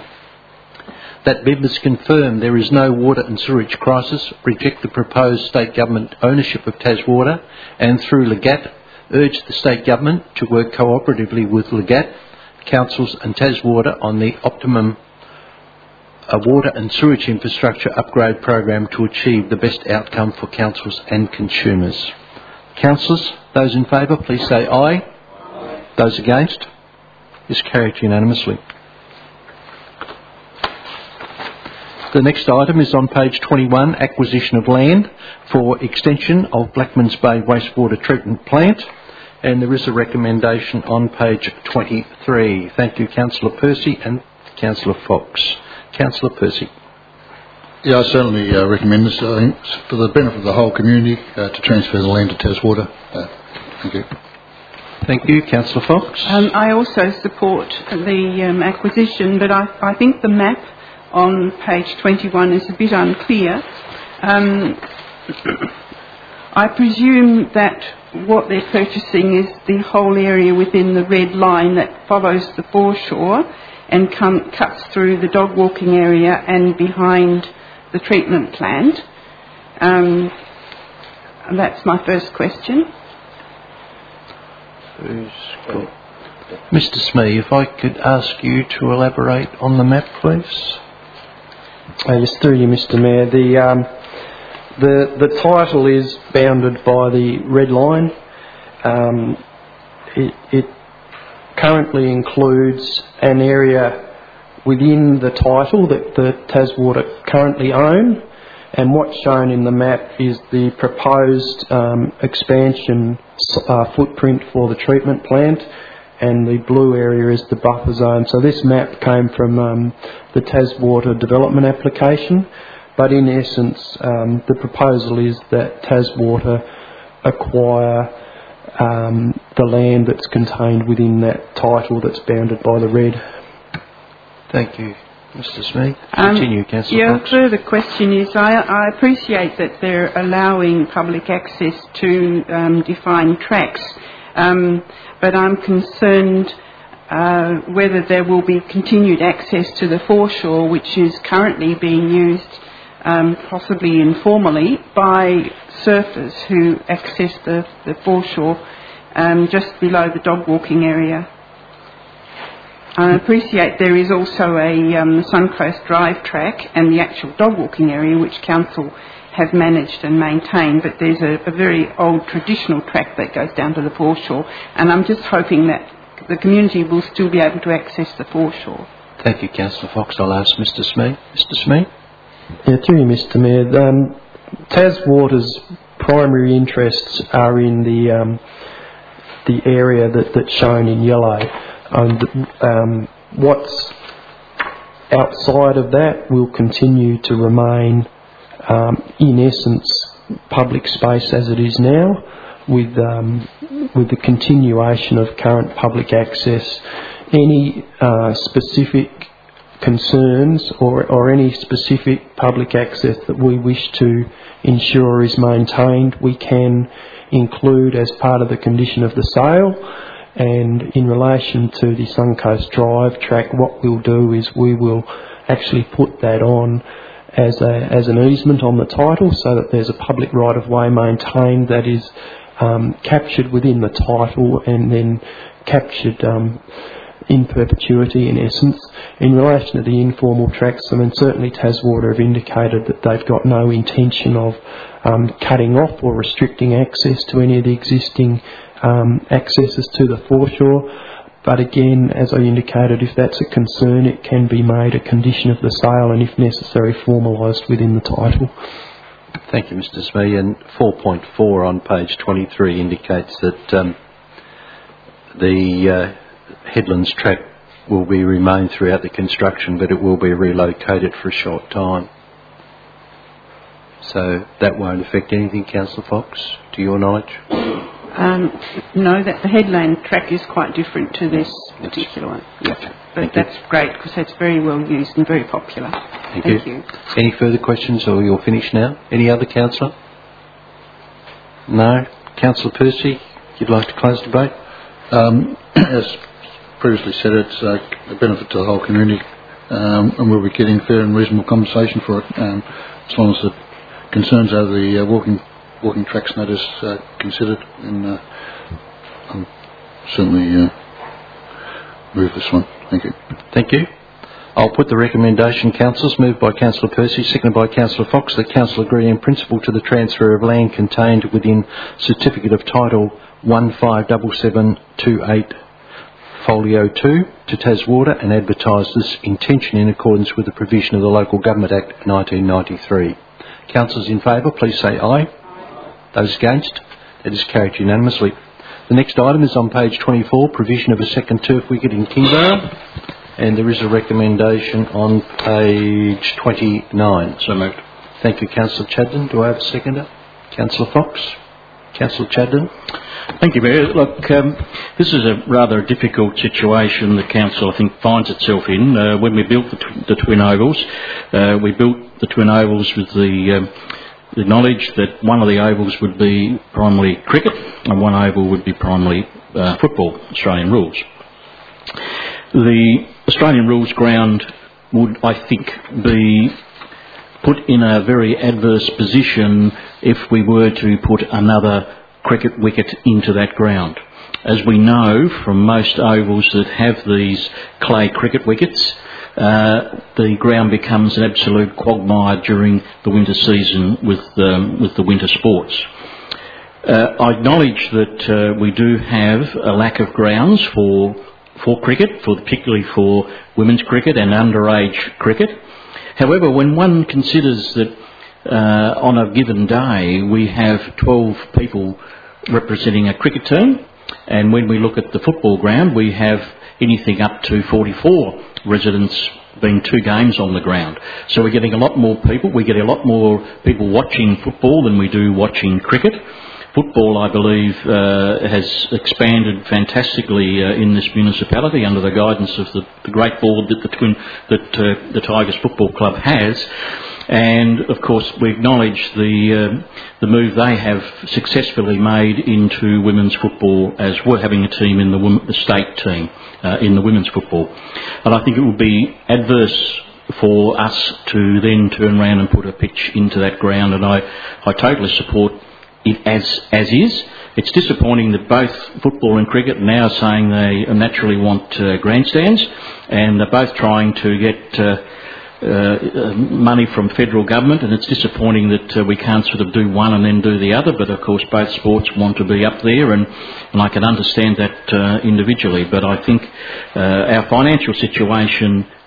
Speaker 1: that members confirm there is no water and sewerage crisis, reject the proposed state government ownership of Taswater, and through Legat urge the state government to work cooperatively with Legat, councils and Taswater on the optimum uh, water and sewage infrastructure upgrade program to achieve the best outcome for councils and consumers. Councillors, those in favour, please say aye. Aye. Those against? Is carried unanimously. The next item is on page twenty-one, acquisition of land for extension of Blackmans Bay Wastewater Treatment Plant, and there is a recommendation on page twenty-three. Thank you, Councillor Percy and Councillor Fox. Councillor Percy.
Speaker 14: Yeah, I certainly uh, recommend this. I think it's for the benefit of the whole community uh, to transfer the land to Taswater. Uh, thank you.
Speaker 1: Thank you, Councillor Fox.
Speaker 16: Um, I also support the um, acquisition, but I, I think the map on page twenty-one is a bit unclear. Um, I presume that what they're purchasing is the whole area within the red line that follows the foreshore and come, cuts through the dog walking area and behind the treatment plant. Um, and that's my first question.
Speaker 1: Mister Smee, if I could ask you to elaborate on the map, please.
Speaker 5: Uh, yes, through you, Mister Mayor. The, um, the, the title is bounded by the red line. Um, it, it currently includes an area within the title that the Taswater currently own, and what's shown in the map is the proposed um, expansion uh, footprint for the treatment plant, and the blue area is the buffer zone. So this map came from um, the Taswater development application, but in essence um, the proposal is that Taswater acquire um, the land that's contained within that title that's bounded by the red.
Speaker 1: Thank you, Mister Smee. Continue, um, Councillor
Speaker 16: Yeah,
Speaker 1: Fox.
Speaker 16: further question is, I, I appreciate that they're allowing public access to um, defined tracks, um, but I'm concerned uh, whether there will be continued access to the foreshore, which is currently being used um, possibly informally by surfers who access the, the foreshore um, just below the dog walking area. I appreciate there is also a um, Suncoast Drive track and the actual dog walking area which Council have managed and maintained, but there's a, a very old traditional track that goes down to the foreshore, and I'm just hoping that the community will still be able to access the foreshore.
Speaker 1: Thank you, Councillor Fox. I'll ask Mr Smee. Mr Smee?
Speaker 5: Yeah, through you, Mister Mayor. Um, Taswater's primary interests are in the um, the area that, that's shown in yellow. And um, what's outside of that will continue to remain, um, in essence, public space as it is now, with um, with the continuation of current public access. Any uh, specific concerns or, or any specific public access that we wish to ensure is maintained, we can include as part of the condition of the sale. And in relation to the Suncoast Drive track, what we'll do is we will actually put that on as a as an easement on the title, so that there's a public right of way maintained that is um, captured within the title and then captured um, in perpetuity, in essence. In relation to the informal tracks, I mean, certainly Taswater have indicated that they've got no intention of um, cutting off or restricting access to any of the existing um, accesses to the foreshore. But again, as I indicated, if that's a concern, it can be made a condition of the sale and, if necessary, formalised within the title.
Speaker 1: Thank you, Mr Smee. And four point four on page twenty-three indicates that um, the uh, Headlands track will be remain throughout the construction, but it will be relocated for a short time. So that won't affect anything, Councillor Fox, to your knowledge?
Speaker 16: Um, no, that the headland track is quite different to this particular one.
Speaker 1: Yep.
Speaker 16: But
Speaker 1: Thank
Speaker 16: that's
Speaker 1: you.
Speaker 16: great because it's very well used and very popular.
Speaker 1: Thank,
Speaker 16: Thank
Speaker 1: you.
Speaker 16: you.
Speaker 1: Any further questions, or you're finished now? Any other councillor? No? Councillor Percy, you'd like to close debate?
Speaker 14: Um, as previously said, it's uh, a benefit to the whole community, um, and we'll be getting fair and reasonable compensation for it, um, as long as the concerns over the uh, walking walking tracks notice uh, considered. And uh, I'll certainly uh, move this one. Thank you.
Speaker 1: Thank you. I'll put the recommendation, councillors, moved by Councillor Percy, seconded by Councillor Fox, that Council agree in principle to the transfer of land contained within Certificate of Title one five seven seven two eight Folio two to Taswater, and advertise this intention in accordance with the provision of the Local Government Act nineteen ninety-three. Councillors in favour, please say aye. Those against? That is carried unanimously. The next item is on page twenty-four, provision of a second turf wicket in Kingborough, and there is a recommendation on page twenty-nine.
Speaker 15: So moved.
Speaker 1: Thank you, Councillor Chadden. Do I have a seconder? Councillor Fox? Councillor Chadden?
Speaker 15: Thank you, Mayor. Look, um, this is a rather difficult situation the council, I think, finds itself in. Uh, when we built the, tw- the twin ovals, uh, we built the twin ovals with the, um, the knowledge that one of the ovals would be primarily cricket and one oval would be primarily uh, football, Australian rules. The Australian rules ground would, I think, be put in a very adverse position if we were to put another cricket wicket into that ground. As we know from most ovals that have these clay cricket wickets, uh, the ground becomes an absolute quagmire during the winter season with um, with the winter sports. Uh, I acknowledge that uh, we do have a lack of grounds for for cricket, for particularly for women's cricket and underage cricket. However, when one considers that uh, on a given day we have twelve people representing a cricket team, and when we look at the football ground we have anything up to forty-four residents being two games on the ground. So we're getting a lot more people, we get a lot more people watching football than we do watching cricket. Football, I believe, uh, has expanded fantastically uh, in this municipality under the guidance of the, the great board that the twin, that uh, the Tigers Football Club has. And of course, we acknowledge the uh, the move they have successfully made into women's football, as we're having a team in the, women, the state team uh, in the women's football. And I think it would be adverse for us to then turn around and put a pitch into that ground. And I, I totally support it as as is. It's disappointing that both football and cricket are now saying they naturally want uh, grandstands, and they're both trying to get uh, uh, money from federal government, and it's disappointing that uh, we can't sort of do one and then do the other, but of course both sports want to be up there, and, and I can understand that uh, individually, but I think uh, our financial situation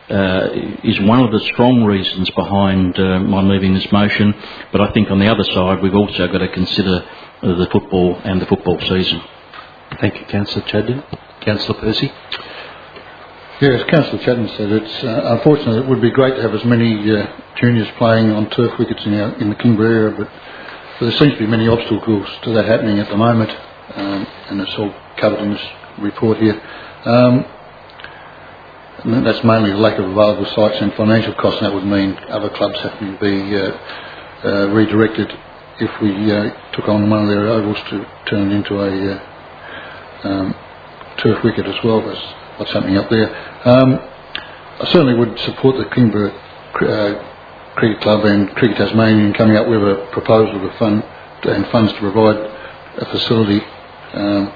Speaker 15: uh, is one of the strong reasons behind uh, my moving this motion. But I think on the other side, we've also got to consider uh, the football and the football season.
Speaker 1: Thank you, Councillor Chadden. Councillor Percy.
Speaker 14: Yes, Councillor Chadden said it's uh, unfortunate. It would be great to have as many uh, juniors playing on turf wickets in, our, in the Kingborough area, but there seems to be many obstacles to that happening at the moment, um, and it's all covered in this report here. Um, and that's mainly the lack of available sites and financial costs, and that would mean other clubs having to be uh, uh, redirected if we uh, took on one of their ovals to turn it into a uh, um, turf wicket as well. That's what's happening up there. Um, I certainly would support the Kingborough uh, Cricket Club and Cricket Tasmania in coming up with a proposal to fund and funds to provide a facility. Um,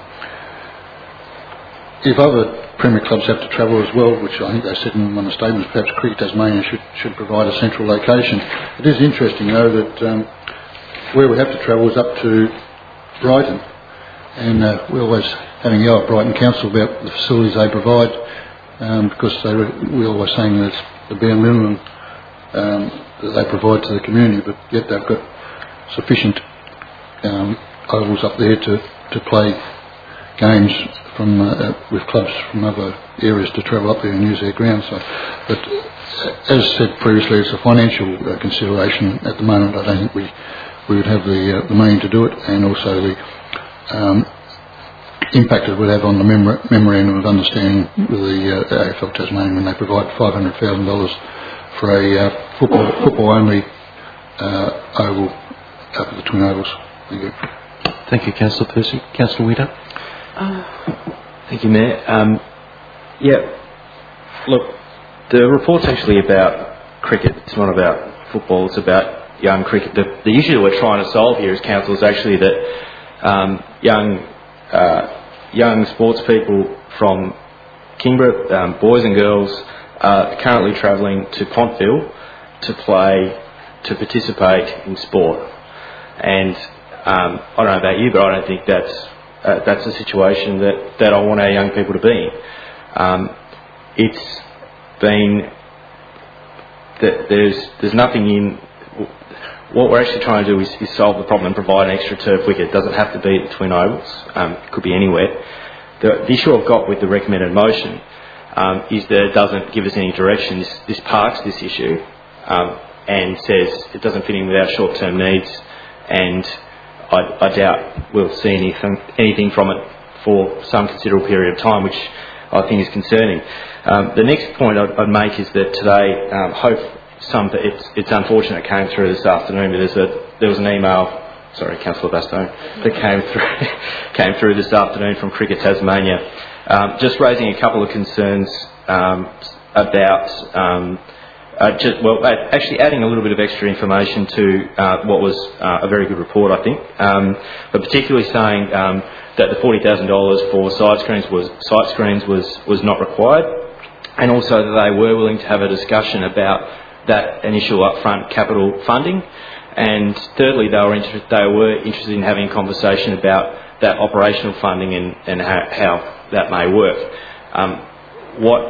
Speaker 14: if other Premier clubs have to travel as well, which I think they said in one of the statements, perhaps Cricket Tasmania should, should provide a central location. It is interesting, though, that um, where we have to travel is up to Brighton, and uh, we're always having a go at Brighton Council about the facilities they provide, um, because they re- we're always saying that it's the bare minimum um, that they provide to the community, but yet they've got sufficient um, ovals up there to, to play games from uh, with clubs from other areas to travel up there and use their ground. So, but uh, as said previously, it's a financial uh, consideration at the moment. I don't think we we would have the uh, the money to do it, and also the um, impact it would have on the memor- memorandum of understanding with the uh, A F L Tasmania when they provide five hundred thousand dollars for a uh, football football only uh, oval up at the Twin Ovals. Thank you.
Speaker 1: Thank you, Councillor Percy. Councillor Weeder.
Speaker 18: Uh, thank you, Mayor. Um, yeah, look, the report's actually about cricket. It's not about football. It's about young cricket. The, the issue that we're trying to solve here as council is actually that um, young uh, young sports people from Kingborough, um, boys and girls, are currently travelling to Pontville to play, to participate in sport. And um, I don't know about you, but I don't think that's Uh, that's a situation that, that I want our young people to be in. Um, it's been that there's there's nothing in what we're actually trying to do is, is solve the problem and provide an extra turf wicket. It doesn't have to be at the Twin Ovals. Um, it could be anywhere. The, the issue I've got with the recommended motion um, is that it doesn't give us any direction. This, this parks this issue um, and says it doesn't fit in with our short-term needs, and I, I doubt we'll see anything, anything from it for some considerable period of time, which I think is concerning. Um, the next point I'd, I'd make is that today, um, hope some it's, it's unfortunate it came through this afternoon, but there's a, there was an email, sorry, Councillor Bastone, that came through came through this afternoon from Cricket Tasmania, um, just raising a couple of concerns um, about. Um, Uh, just, well, actually adding a little bit of extra information to uh, what was uh, a very good report, I think, um, but particularly saying um, that the forty thousand dollars for side screens was site screens was, was not required, and also that they were willing to have a discussion about that initial upfront capital funding, and thirdly, they were inter- they were interested in having a conversation about that operational funding and, and how, how that may work. Um, what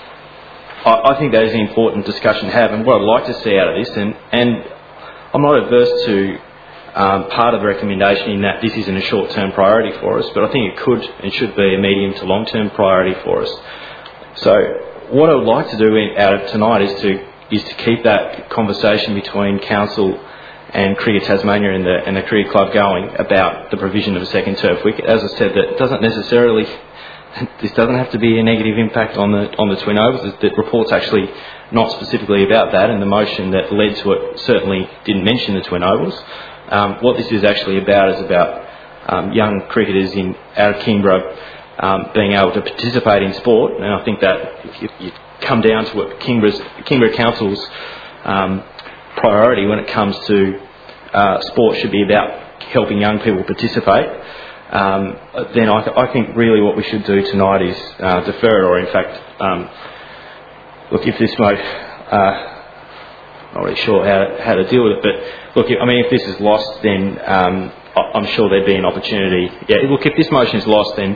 Speaker 18: I think that is an important discussion to have, and what I'd like to see out of this, and, and I'm not adverse to um, part of the recommendation in that this isn't a short-term priority for us, but I think it could and should be a medium to long-term priority for us. So what I would like to do in, out of tonight is to is to keep that conversation between council and Cricket Tasmania and the, and the cricket club going about the provision of a second turf wicket. As I said, that doesn't necessarily... This doesn't have to be a negative impact on the on the Twin Ovals. The report's actually not specifically about that, and the motion that led to it certainly didn't mention the Twin Ovals. Um, what this is actually about is about um, young cricketers in out of Kingborough um, being able to participate in sport, and I think that if you, you come down to what Kingborough's, Kingborough Council's um, priority when it comes to uh, sport should be about helping young people participate. Um, then I, th- I think really what we should do tonight is uh, defer it, or in fact, um, look, if this might, uh, not really sure how to, how to deal with it, but look, I mean, if this is lost, then um, I'm sure there'd be an opportunity. Yeah, look, if this motion is lost, then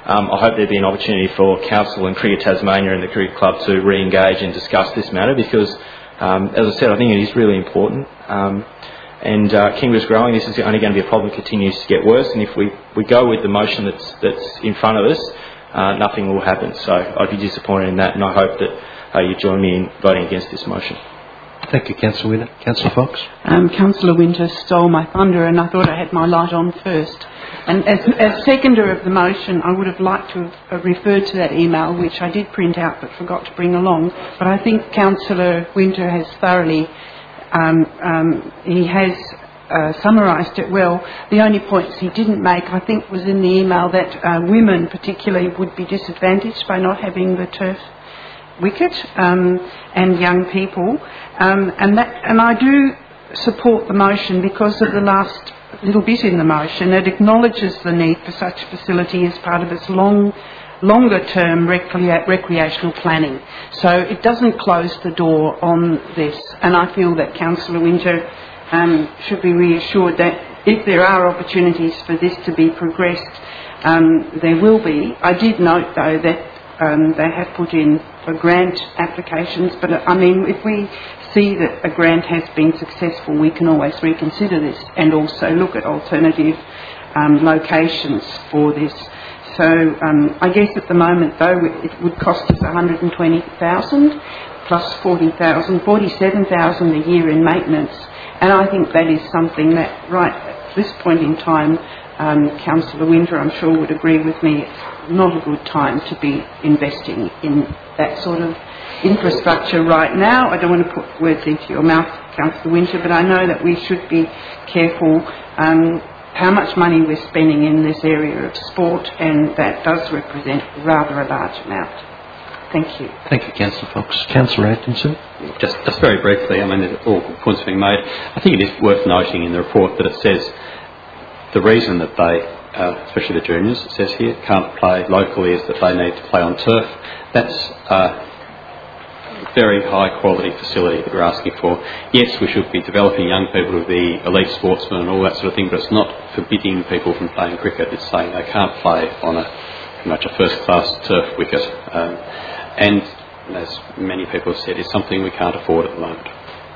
Speaker 18: Um, I hope there'd be an opportunity for Council and Cricket Tasmania and the Cricket Club to re-engage and discuss this matter because, um, as I said, I think it is really important. Um, and uh, Kingwood's growing. This is only going to be a problem that continues to get worse. And if we, we go with the motion that's that's in front of us, uh, nothing will happen. So I'd be disappointed in that, and I hope that uh, you join me in voting against this motion.
Speaker 1: Thank you, Councillor Winter. Councillor Fox.
Speaker 16: Um, Councillor Winter stole my thunder, and I thought I had my light on first. And as, as seconder of the motion, I would have liked to have referred to that email, which I did print out but forgot to bring along. But I think Councillor Winter has thoroughly, um, um, he has uh, summarised it well. The only points he didn't make, I think, was in the email that uh, women particularly would be disadvantaged by not having the turf wicket, um, and young people. Um, and, that, and I do support the motion because of the last little bit in the motion. It acknowledges the need for such a facility as part of its long, longer-term recre- recreational planning. So it doesn't close the door on this. And I feel that Councillor Winter um, should be reassured that if there are opportunities for this to be progressed, um, there will be. I did note, though, that um, they have put in for grant applications, but I mean, if we see that a grant has been successful, we can always reconsider this and also look at alternative um, locations for this. So um, I guess at the moment, though, it would cost us one hundred twenty thousand dollars plus forty thousand dollars, forty-seven thousand dollars a year in maintenance, and I think that is something that, right at this point in time, um, Councillor Winter, I'm sure, would agree with me, it's not a good time to be investing in that sort of infrastructure right now. I don't want to put words into your mouth, Councillor Winter, but I know that we should be careful um, how much money we're spending in this area of sport, and that does represent rather a large amount. Thank you.
Speaker 1: Thank you, Councillor Fox. Councillor Atkinson.
Speaker 17: Just, just very briefly, I mean, there's all good points being made. I think it is worth noting in the report that it says the reason that they, uh, especially the juniors, it says here, can't play locally is that they need to play on turf. That's a very high quality facility that we're asking for. Yes, we should be developing young people to be elite sportsmen and all that sort of thing, but it's not forbidding people from playing cricket. It's saying they can't play on a pretty much a first class turf wicket. Um, and as many people have said, it's something we can't afford at the moment.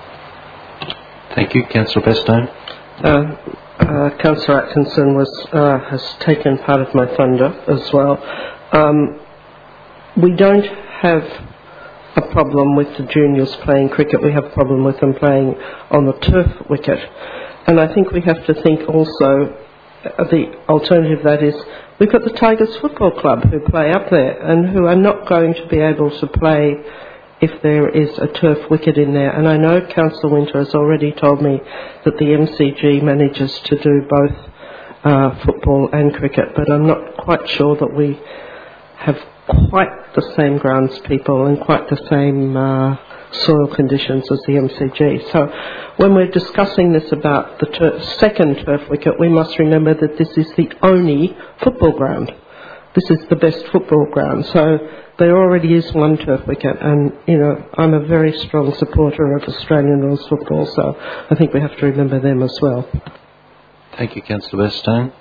Speaker 1: Thank you. Councillor Bastone.
Speaker 5: Uh, uh, Councillor Atkinson was, uh, has taken part of my thunder as well. Um, we don't have a problem with the juniors playing cricket. We have a problem with them playing on the turf wicket. And I think we have to think also, uh, the alternative that is, we've got the Tigers Football Club who play up there and who are not going to be able to play if there is a turf wicket in there. And I know Councillor Winter has already told me that the M C G manages to do both uh, football and cricket, but I'm not quite sure that we have quite the same groundspeople and quite the same uh, soil conditions as the M C G. So when we're discussing this about the tur- second turf wicket, we must remember that this is the only football ground. This is the best football ground. So there already is one turf wicket, and, you know, I'm a very strong supporter of Australian rules football, so I think we have to remember them as well.
Speaker 1: Thank you, Councillor Bastone.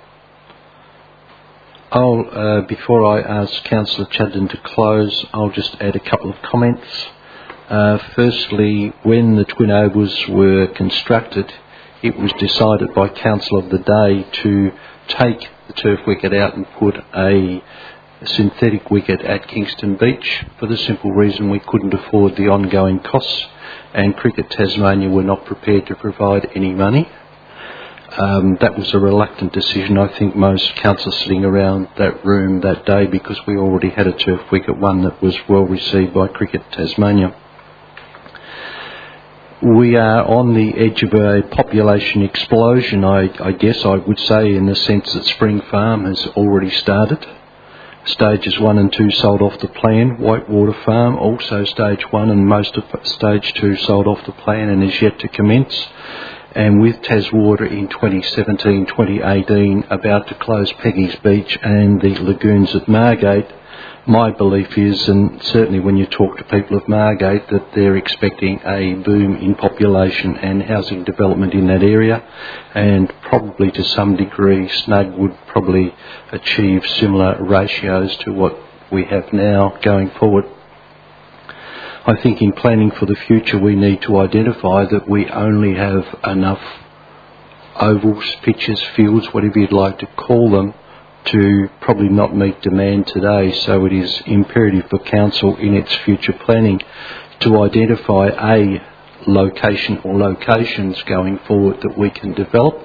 Speaker 1: I'll, uh, before I ask Councillor Chadden to close, I'll just add a couple of comments. Uh, firstly, when the twin ovals were constructed, it was decided by Council of the day to take the turf wicket out and put a synthetic wicket at Kingston Beach for the simple reason we couldn't afford the ongoing costs, and Cricket Tasmania were not prepared to provide any money. Um, that was a reluctant decision, I think, most councillors sitting around that room that day, because we already had a turf wicket, one that was well received by Cricket Tasmania. We are on the edge of a population explosion, I, I guess I would say, in the sense that Spring Farm has already started. Stages one and two sold off the plan. Whitewater Farm also stage one, and most of stage two sold off the plan and is yet to commence. and with Taswater in twenty seventeen twenty eighteen about to close Peggy's Beach and the lagoons at Margate, my belief is, and certainly when you talk to people of Margate, that they're expecting a boom in population and housing development in that area, and probably to some degree Snug would probably achieve similar ratios to what we have now going forward. I think in planning for the future we need to identify that we only have enough ovals, pitches, fields, whatever you'd like to call them, to probably not meet demand today. So it is imperative for Council in its future planning to identify a location or locations going forward that we can develop.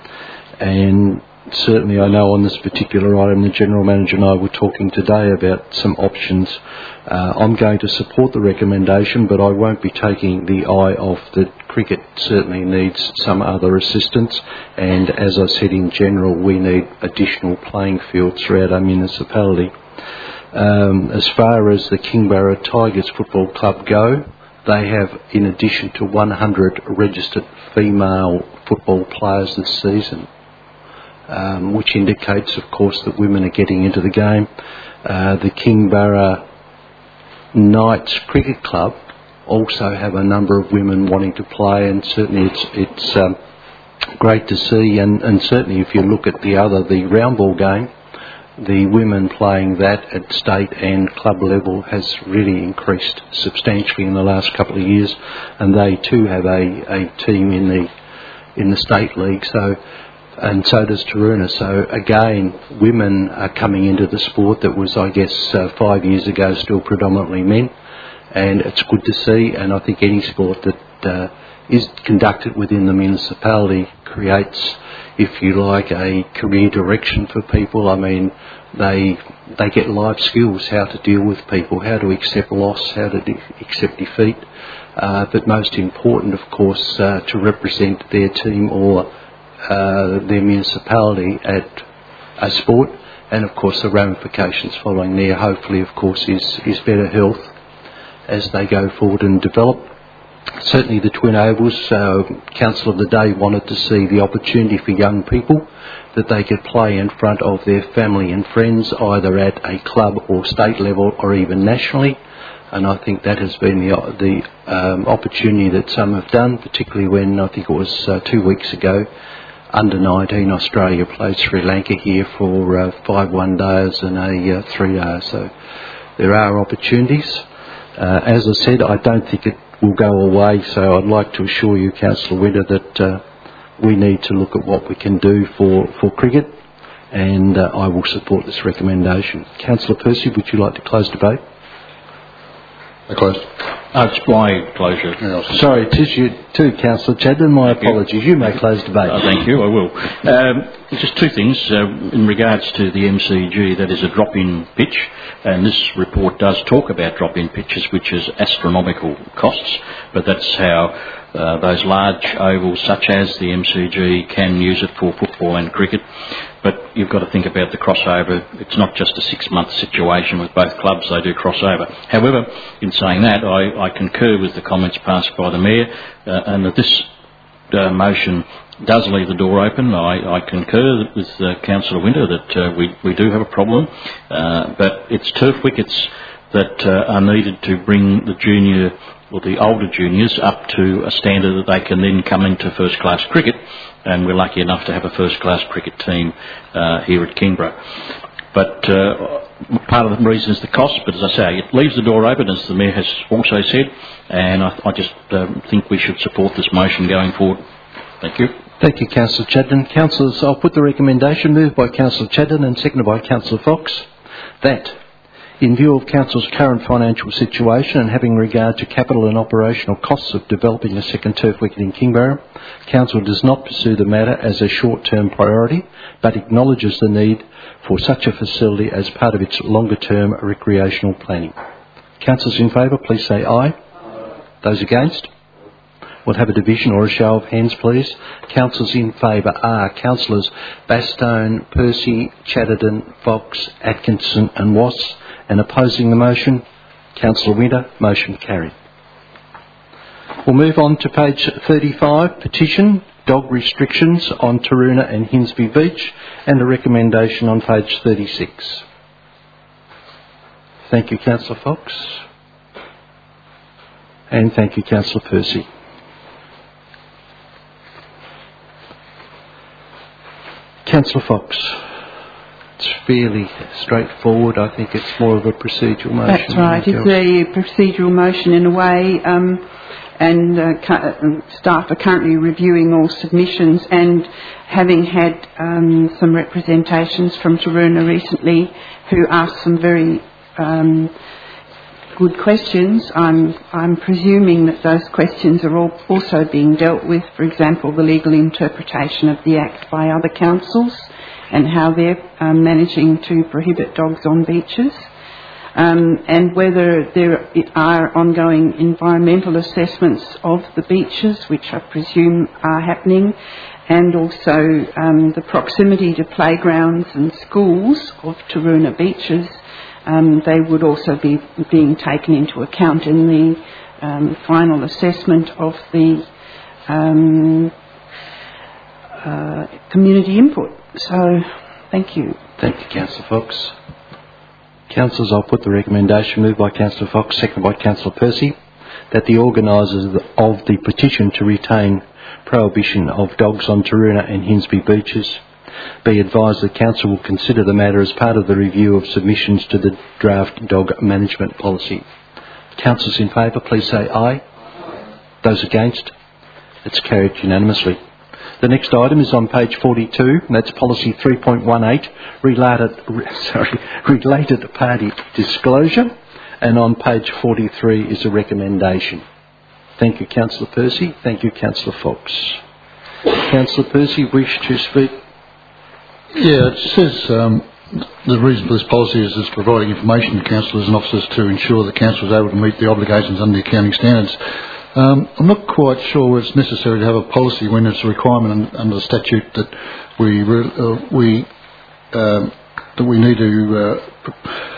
Speaker 1: And certainly I know on this particular item the General Manager and I were talking today about some options. Uh, I'm going to support the recommendation, but I won't be taking the eye off that cricket certainly needs some other assistance, and as I said in general, we need additional playing fields throughout our municipality. Um, as far as the Kingborough Tigers Football Club go, they have, in addition to one hundred registered female football players this season, Um, which indicates, of course, that women are getting into the game. Uh, the Kingborough Knights Cricket Club also have a number of women wanting to play, and certainly it's it's um, great to see. And, and certainly, if you look at the other, the round ball game, the women playing that at state and club level has really increased substantially in the last couple of years, and they too have a, a team in the in the state league. So. And so does Taroona. So again, women are coming into the sport that was, I guess, uh, five years ago still predominantly men, and it's good to see. And I think any sport that uh, is conducted within the municipality creates, if you like, a career direction for people. I mean, they they get life skills, how to deal with people, how to accept loss, how to de- accept defeat, uh, but most important, of course, uh, to represent their team or Uh, their municipality at a sport, and of course the ramifications following there hopefully of course is, is better health as they go forward and develop. Certainly the Twin Ovals, uh, Council of the Day wanted to see the opportunity for young people that they could play in front of their family and friends either at a club or state level or even nationally, and I think that has been the, the um, opportunity that some have done, particularly when I think it was uh, two weeks ago under nineteen Australia played Sri Lanka here for uh, five one days and a uh, three days. So there are opportunities. Uh, as I said, I don't think it will go away. So I'd like to assure you, Councillor Winter, that uh, we need to look at what we can do for, for cricket, and uh, I will support this recommendation. Councillor Percy, would you like to close debate?
Speaker 14: I closed.
Speaker 15: Uh, it's my closure.
Speaker 14: Yeah,
Speaker 1: Sorry, tis you too, Councillor Chadden. My
Speaker 15: Thank
Speaker 1: apologies. You. you may close debate.
Speaker 15: Uh, thank you, I will. Um, just two things. Uh, in regards to the M C G, that is a drop-in pitch, and this report does talk about drop-in pitches, which is astronomical costs, but that's how uh, those large ovals, such as the M C G, can use it for football and cricket. But you've got to think about the crossover. It's not just a six-month situation with both clubs, they do crossover. However, in saying that, I, I concur with the comments passed by the Mayor, uh, and that this uh, motion does leave the door open. I, I concur with uh, Councillor Winter that uh, we, we do have a problem, uh, but it's turf wickets that uh, are needed to bring the junior or the older juniors up to a standard that they can then come into first-class cricket, and we're lucky enough to have a first-class cricket team uh, here at Kingborough. But uh, part of the reason is the cost, but as I say, it leaves the door open, as the Mayor has also said, and I, I just um, think we should support this motion going forward. Thank you.
Speaker 1: Thank you, Councillor Chadden. Councillors, I'll put the recommendation moved by Councillor Chadden and seconded by Councillor Fox that, in view of Council's current financial situation and having regard to capital and operational costs of developing a second turf wicket in Kingborough, Council does not pursue the matter as a short-term priority, but acknowledges the need for such a facility as part of its longer-term recreational planning. Councillors in favour, please say aye. Aye. Those against? We'll have a division or a show of hands, please. Councillors in favour are Councillors Bastone, Percy, Chatterton, Fox, Atkinson and Wass. And opposing the motion, Councillor Winter. Motion carried. We'll move on to page thirty-five, petition dog restrictions on Taroona and Hinsby Beach, and a recommendation on page thirty-six. Thank you, Councillor Fox. And thank you, Councillor Percy. Councillor Fox. It's fairly straightforward. I think it's more of a procedural motion.
Speaker 16: That's right. It's a procedural motion in a way, um, and uh, cu- staff are currently reviewing all submissions, and having had um, some representations from Taroona recently who asked some very um, good questions, I'm, I'm presuming that those questions are all also being dealt with, for example, the legal interpretation of the Act by other councils, and how they're um, managing to prohibit dogs on beaches, um, and whether there are ongoing environmental assessments of the beaches, which I presume are happening, and also um, the proximity to playgrounds and schools of Taroona beaches. Um, they would also be being taken into account in the um, final assessment of the um, uh, community input. So, thank you.
Speaker 1: Thank you, Councillor Fox. Councillors, I'll put the recommendation moved by Councillor Fox, seconded by Councillor Percy, that the organisers of the, of the petition to retain prohibition of dogs on Taroona and Hinsby beaches be advised that Council will consider the matter as part of the review of submissions to the draft dog management policy. Councillors in favour, please say aye. Those against? It's carried unanimously. The next item is on page forty-two, and that's policy three point one eight, related, sorry, related party disclosure, and on page forty-three is a recommendation. Thank you, Councillor Percy. Thank you, Councillor Fox. Councillor Percy, wish to speak?
Speaker 14: Yeah, it says um, the reason for this policy is it's providing information to councillors and officers to ensure that council is able to meet the obligations under the accounting standards. Um, I'm not quite sure it's necessary to have a policy when it's a requirement under the statute that we uh, we um, that we need to uh,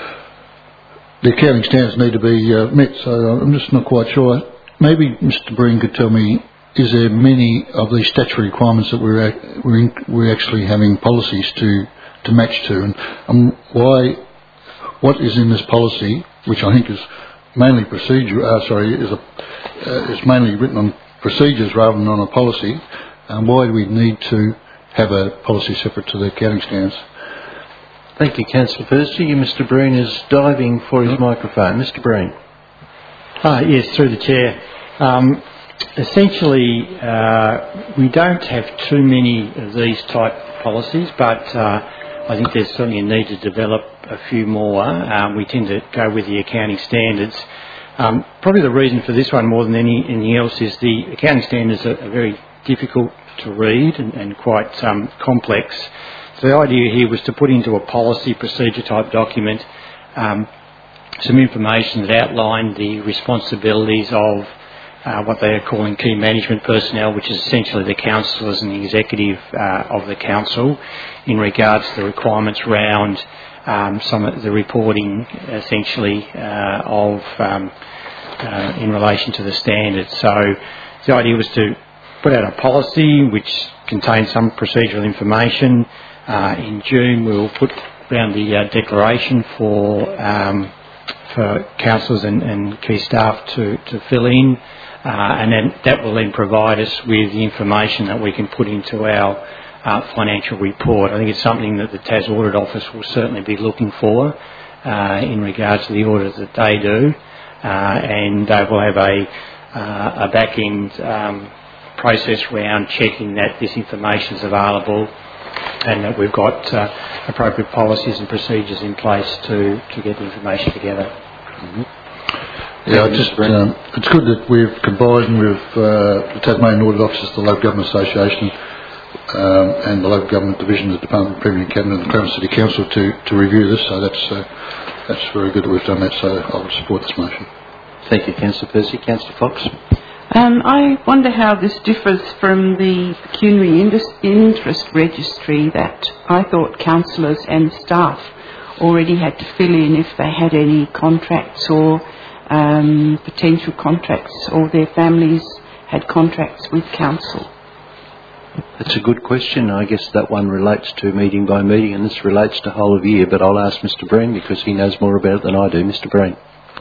Speaker 14: the accounting standards need to be uh, met. So I'm just not quite sure. Maybe Mister Breen could tell me: is there many of these statutory requirements that we're ac- we're, in, we're actually having policies to to match to, and um, why? What is in this policy, which I think is mainly procedure, uh, sorry, is, a, uh, is mainly written on procedures rather than on a policy, and why do we need to have a policy separate to the accounting standards?
Speaker 1: Thank you, Councillor Percy. Mister Breen is diving for his microphone. Mister Breen.
Speaker 19: Uh, yes, through the Chair. Um, essentially, uh, we don't have too many of these type policies, but uh, I think there's certainly a need to develop a few more. Um, we tend to go with the accounting standards. Um, probably the reason for this one more than any, anything else is the accounting standards are, are very difficult to read and, and quite um, complex. So the idea here was to put into a policy procedure type document um, some information that outlined the responsibilities of Uh, what they are calling key management personnel, which is essentially the councillors and the executive uh, of the council, in regards to the requirements around um, some of the reporting, essentially, uh, of um, uh, in relation to the standards. So the idea was to put out a policy which contains some procedural information. Uh, in June, we will put around the uh, declaration for um, for councillors and, and key staff to, to fill in. Uh, and then that will then provide us with the information that we can put into our uh, financial report. I think it's something that the T A S Audit Office will certainly be looking for uh, in regards to the audit that they do, uh, and they will have a, uh, a back-end um, process around checking that this information is available and that we've got uh, appropriate policies and procedures in place to, to get the information together.
Speaker 14: Mm-hmm. Yeah, just um, it's good that we've combined with uh, the Tasmanian Audit Office, the Local Government Association, um, and the Local Government Division of the Department of Premier and Cabinet and the Crown City Council to, to review this. So that's uh, that's very good that we've done that. So I'll support this motion.
Speaker 1: Thank you, Councillor Percy. Councillor Fox.
Speaker 16: Um, I wonder how this differs from the pecuniary interest registry that I thought councillors and staff already had to fill in if they had any contracts or Um, potential contracts, or their families had contracts with council.
Speaker 1: That's a good question. I guess that one relates to meeting by meeting, and this relates to whole of year, but I'll ask Mister Breen because he knows more about it than I do. Mister Breen.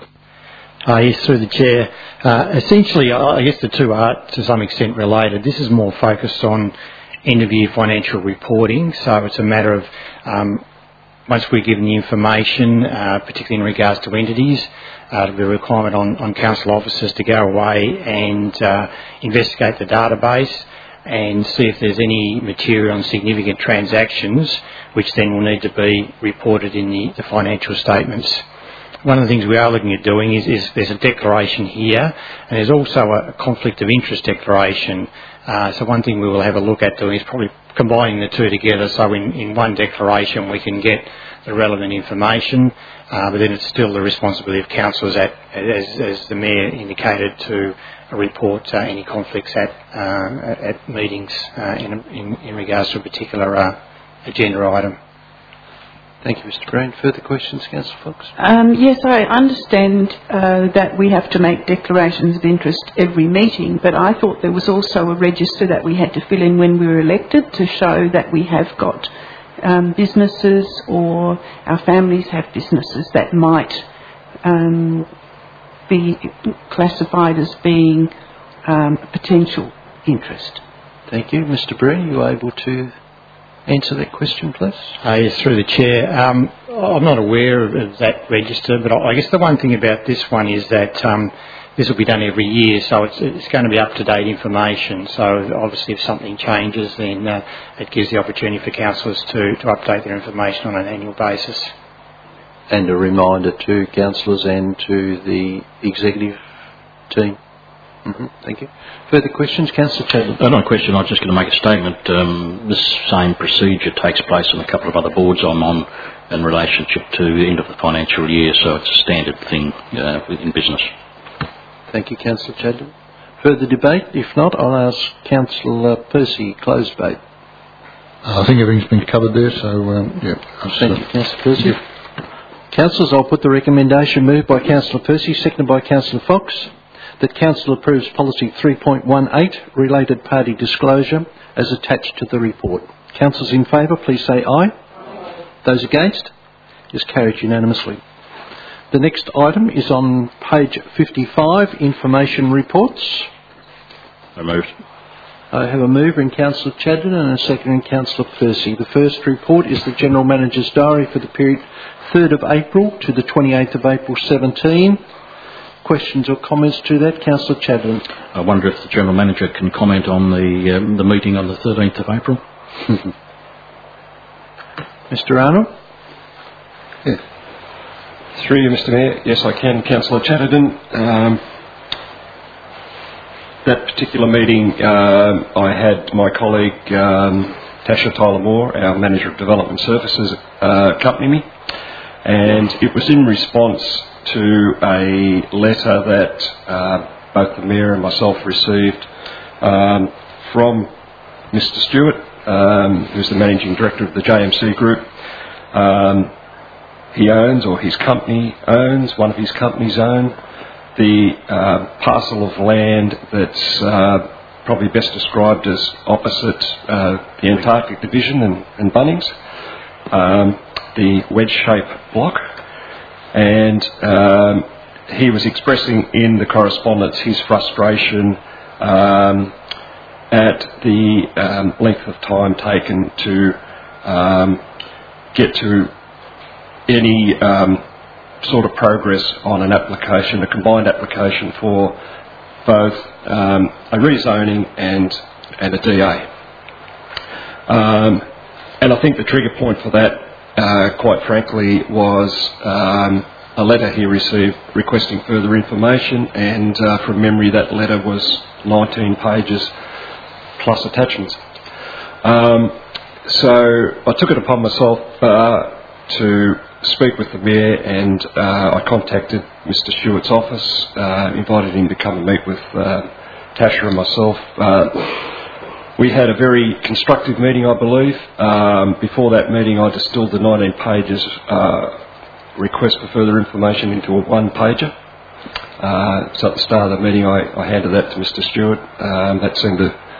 Speaker 19: Uh, yes, through the Chair. Uh, essentially, I guess the two are to some extent related. This is more focused on end-of-year financial reporting, so it's a matter of um, once we're given the information, uh, particularly in regards to entities, uh, the requirement on, on council officers to go away and uh, investigate the database and see if there's any material and significant transactions, which then will need to be reported in the, the financial statements. One of the things we are looking at doing is, is there's a declaration here, and there's also a conflict of interest declaration. Uh, so one thing we will have a look at doing is probably combining the two together, so in, in one declaration we can get the relevant information, uh, but then it's still the responsibility of councillors, at, as, as the Mayor indicated, to report uh, any conflicts at, uh, at meetings uh, in, in, in regards to a particular uh, agenda item.
Speaker 1: Thank you, Mister Breen. Further questions, Councillor Fox?
Speaker 16: Um, yes, I understand uh, that we have to make declarations of interest every meeting, but I thought there was also a register that we had to fill in when we were elected to show that we have got um, businesses, or our families have businesses that might um, be classified as being um, a potential interest.
Speaker 1: Thank you. Mister Breen, are you able to answer that question, please?
Speaker 19: Uh, yes, through the Chair. Um, I'm not aware of that register, but I guess the one thing about this one is that um, this will be done every year, so it's, it's going to be up-to-date information. So obviously if something changes, then uh, it gives the opportunity for councillors to, to update their information on an annual basis.
Speaker 1: And a reminder to councillors and to the executive team. Mm-hmm. Thank you. Further questions? Councillor Chadwick.
Speaker 15: Uh, not a question, I'm just going to make a statement. Um, this same procedure takes place on a couple of other boards I'm on in relationship to the end of the financial year, so it's a standard thing uh, within business.
Speaker 1: Thank you, Councillor Chadwick. Further debate? If not, I'll ask Councillor Percy, closed debate.
Speaker 14: Uh, I think everything's been covered there, so um, yeah.
Speaker 1: Thank you, Councillor Percy. Yeah. Councillors, I'll put the recommendation moved by Councillor Percy, seconded by Councillor Fox, that Council approves Policy three point one eight, Related Party Disclosure, as attached to the report. Councillors in favour, please say aye. Aye. Those against? Is carried unanimously. The next item is on page fifty-five, Information Reports.
Speaker 15: I moved.
Speaker 1: I have a mover in Councillor Chadden and a second in Councillor Percy. The first report is the General Manager's Diary for the period third of April to the twenty-eighth of April seventeen. Questions or comments to that? Councillor Chadden.
Speaker 15: I wonder if the General Manager can comment on the um, the meeting on the thirteenth of April.
Speaker 1: Mister Arnold?
Speaker 3: Yeah. Through you, Mister Mayor. Yes, I can. Councillor Chatterton. Um, that particular meeting, uh, I had my colleague um, Tasha Tyler-Moore, our Manager of Development Services, uh, accompany me, and it was in response to a letter that uh, both the Mayor and myself received um, from Mister Stewart, um, who's the Managing Director of the J M C Group. Um, he owns, or his company owns, one of his companies own, the uh, parcel of land that's uh, probably best described as opposite uh, the Antarctic Division and, and Bunnings, um, the wedge-shaped block. And um, he was expressing in the correspondence his frustration um, at the um, length of time taken to um, get to any um, sort of progress on an application, a combined application for both um, a rezoning and, and a D A. Um, and I think the trigger point for that, Uh, quite frankly, was um, a letter he received requesting further information, and uh, from memory that letter was nineteen pages plus attachments. Um, so I took it upon myself uh, to speak with the Mayor, and uh, I contacted Mister Stewart's office, uh, invited him to come and meet with uh, Tasha and myself. Uh, We had a very constructive meeting, I believe. Um, before that meeting, I distilled the nineteen pages uh, request for further information into a one-pager. Uh, so at the start of the meeting, I, I handed that to Mister Stewart. Um, that seemed to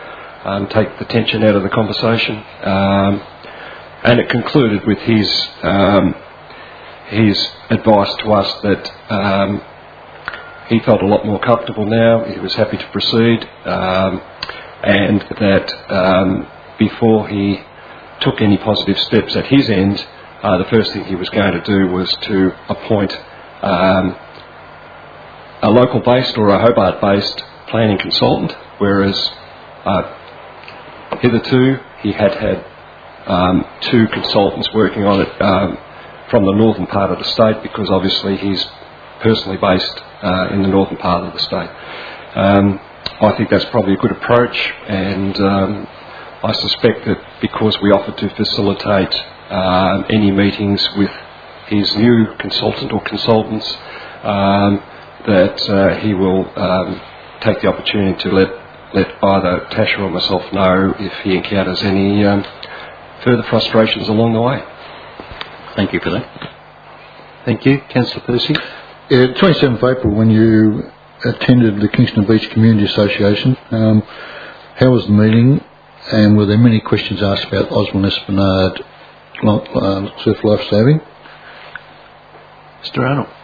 Speaker 3: um, take the tension out of the conversation. Um, and it concluded with his um, his advice to us that um, he felt a lot more comfortable now, he was happy to proceed, um, and that um, before he took any positive steps at his end, uh, the first thing he was going to do was to appoint um, a local-based or a Hobart-based planning consultant, whereas uh, hitherto he had had um, two consultants working on it um, from the northern part of the state, because obviously he's personally based uh, in the northern part of the state. Um, I think that's probably a good approach, and um, I suspect that because we offered to facilitate uh, any meetings with his new consultant or consultants, um, that uh, he will um, take the opportunity to let, let either Tasha or myself know if he encounters any um, further frustrations along the way.
Speaker 15: Thank you for that.
Speaker 1: Thank you. Councillor Percy.
Speaker 14: Yeah, twenty-seventh of April, when you attended the Kingston Beach Community Association, um, how was the meeting, and were there many questions asked about Osborne Esplanade uh, surf life saving?
Speaker 1: Mister Arnold.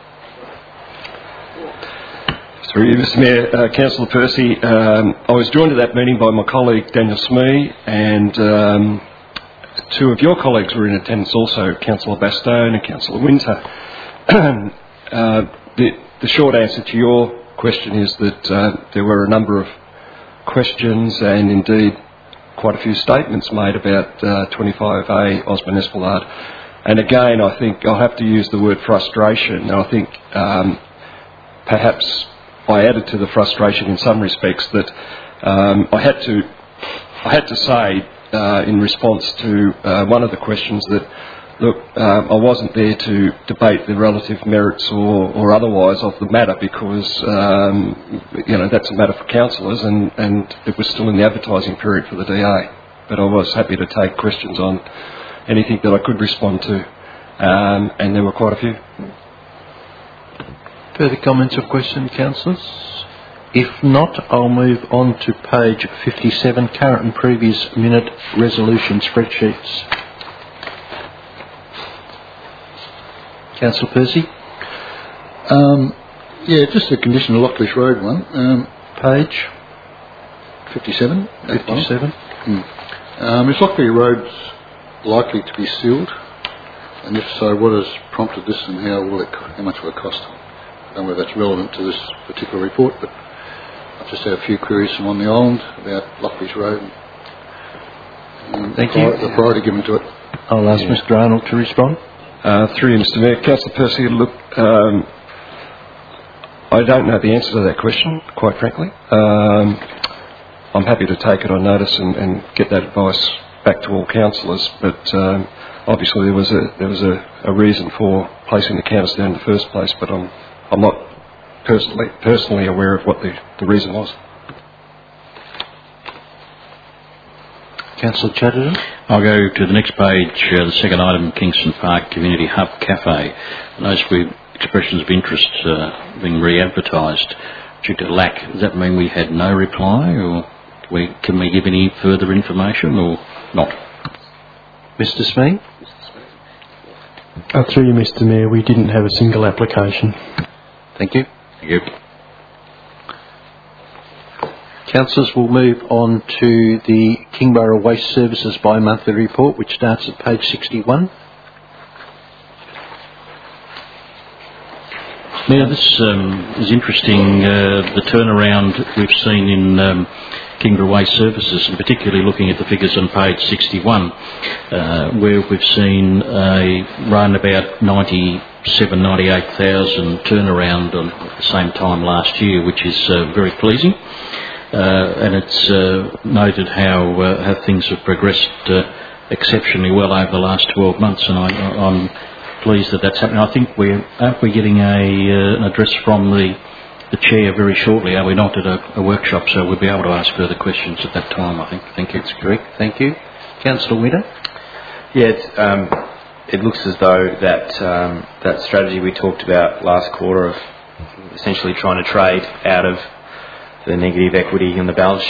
Speaker 3: Through you, Mister Mayor, uh, Councillor Percy, um, I was joined at that meeting by my colleague Daniel Smee, and um, two of your colleagues were in attendance also, Councillor Bastone and Councillor Winter. uh, the, the short answer to your question is that uh, there were a number of questions and indeed quite a few statements made about uh, twenty-five A Osborne Esplanade. And again, I think I'll have to use the word frustration. And I think um, perhaps I added to the frustration in some respects that um, I had to I had to say uh, in response to uh, one of the questions that, look, uh, I wasn't there to debate the relative merits or, or otherwise of the matter, because um, you know that's a matter for councillors, and, and it was still in the advertising period for the D A. But I was happy to take questions on anything that I could respond to, um, and there were quite a few.
Speaker 1: Further comments or questions, councillors? If not, I'll move on to page fifty-seven, current and previous minute resolution spreadsheets. Councillor Percy?
Speaker 14: Um, yeah, just the condition of Lockleys Road one. Um,
Speaker 1: page?
Speaker 14: fifty-seven.
Speaker 1: fifty-seven.
Speaker 14: Mm. Um, is Lockley Road likely to be sealed? And if so, what has prompted this, and how will it, how much will it cost? I don't know whether that's relevant to this particular report, but I've just had a few queries from on the island about Lockleys Road. And
Speaker 1: Thank
Speaker 14: the,
Speaker 1: you.
Speaker 14: The priority given to it.
Speaker 1: I'll ask yeah. Mister Arnold to respond.
Speaker 3: Uh, through you, Mister Mayor. Councillor Percy, look, um, I don't know the answer to that question, quite frankly. Um, I'm happy to take it on notice and, and get that advice back to all councillors, but um, obviously there was a there was a, a reason for placing the counters there in the first place, but I'm I'm not personally personally aware of what the, the reason was.
Speaker 1: Councillor Chatterton.
Speaker 15: I'll go to the next page, uh, the second item, Kingston Park Community Hub Cafe. And those were expressions of interest uh, being re-advertised due to lack. Does that mean we had no reply, or we, can we give any further information, or not?
Speaker 1: Mister Smee?
Speaker 5: Uh, through you, Mister Mayor, we didn't have a single application.
Speaker 1: Thank you.
Speaker 15: Thank you.
Speaker 1: Councillors, will move on to the Kingborough Waste Services bi-monthly report, which starts at page sixty-one.
Speaker 15: Now, this um, is interesting, uh, the turnaround we've seen in um, Kingborough Waste Services, and particularly looking at the figures on page sixty-one, uh, where we've seen a run about ninety-seven, ninety-eight thousand turnaround on at the same time last year, which is uh, very pleasing. Uh, and it's uh, noted how uh, how things have progressed uh, exceptionally well over the last twelve months, and I, I'm pleased that that's happening. I think we're aren't we getting a uh, an address from the the chair very shortly, are we not, at a, a workshop, so we'll be able to ask further questions at that time, I think. Thank you.
Speaker 1: That's correct. Thank you. Councillor Winter?
Speaker 18: Yeah, it's, um, it looks as though that um, that strategy we talked about last quarter of essentially trying to trade out of the negative equity in the balance sheet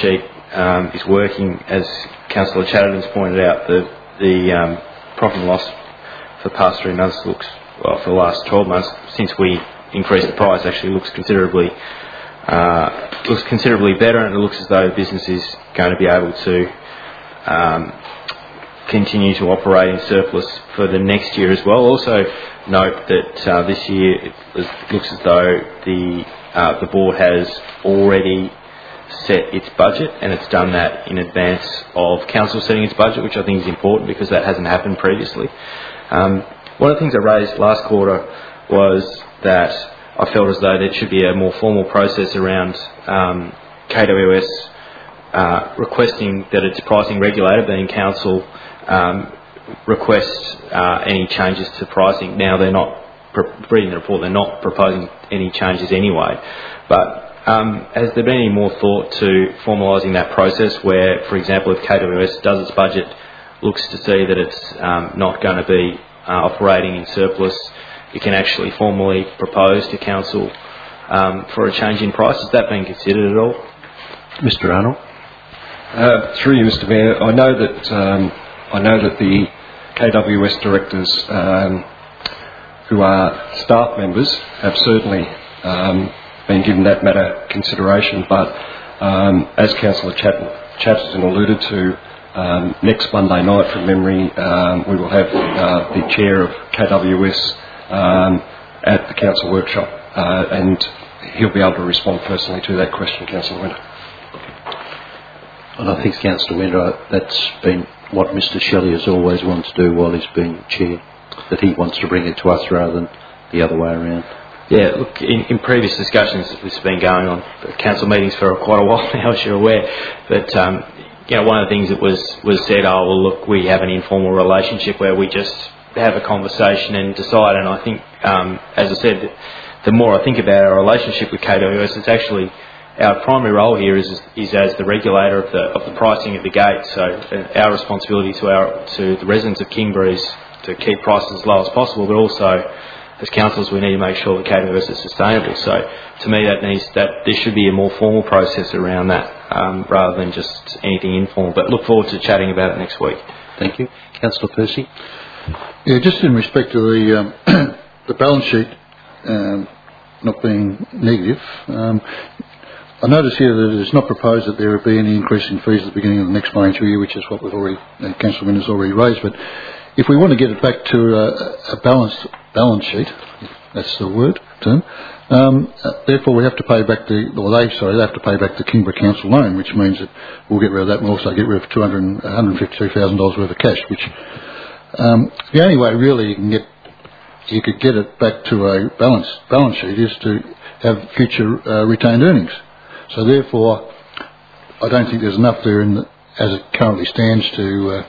Speaker 18: um, is working. As Councillor Chatterton's pointed out, the, the um, profit and loss for the past three months looks, well, for the last twelve months, since we increased the price, actually looks considerably uh, looks considerably better, and it looks as though the business is going to be able to um, continue to operate in surplus for the next year as well. Also note that uh, this year it looks as though the uh, the board has already set its budget, and it's done that in advance of council setting its budget, which I think is important because that hasn't happened previously. Um, one of the things I raised last quarter was that I felt as though there should be a more formal process around um, K W S uh, requesting that its pricing regulator, being council, um, request uh, any changes to pricing. Now, they're not, reading the report, they're not proposing any changes anyway, but Um, has there been any more thought to formalising that process where, for example, if K W S does its budget, looks to see that it's um, not going to be uh, operating in surplus, it can actually formally propose to council um, for a change in price? Has that been considered at all?
Speaker 1: Mister Arnold?
Speaker 3: Uh, through you, Mister Mayor, I know that um, I know that the K W S directors, um, who are staff members, have certainly Um, been given that matter consideration, but um, as Councillor Chat- Chatterton alluded to, um, next Monday night, from memory, um, we will have uh, the chair of K W S um, at the council workshop, uh, and he'll be able to respond personally to that question, Councillor Winter.
Speaker 1: And I think, Councillor Winter, that's been what Mister Shelley has always wanted to do while he's been chair, that he wants to bring it to us rather than the other way around.
Speaker 18: Yeah, look, in, in previous discussions, this has been going on at council meetings for quite a while now, as you're aware. But, um, you know, one of the things that was, was said, oh, well, look, we have an informal relationship where we just have a conversation and decide. And I think, um, as I said, the more I think about our relationship with K W S, it's actually our primary role here is, is as the regulator of the, of the pricing at the gate. So uh, our responsibility to, our, to the residents of Kingborough is to keep prices as low as possible, but also as councils, we need to make sure that K W S is sustainable. So, to me, that needs that there should be a more formal process around that, um, rather than just anything informal. But look forward to chatting about it next week.
Speaker 1: Thank you, Councillor Percy.
Speaker 14: Yeah, just in respect to the um, the balance sheet um, not being negative, um, I notice here that it is not proposed that there would be any increase in fees at the beginning of the next financial year, which is what we've already, uh, Councillor Winter's already raised. But if we want to get it back to a, a balanced balance sheet, if that's the word, term, um, uh, therefore we have to pay back the, or they, sorry, they have to pay back the Kingborough Council loan, which means that we'll get rid of that and we'll also get rid of two hundred, one hundred fifty-two thousand dollars worth of cash, which um, the only way really you can get, you could get it back to a balanced balance sheet is to have future uh, retained earnings. So therefore, I don't think there's enough there in the, as it currently stands to uh,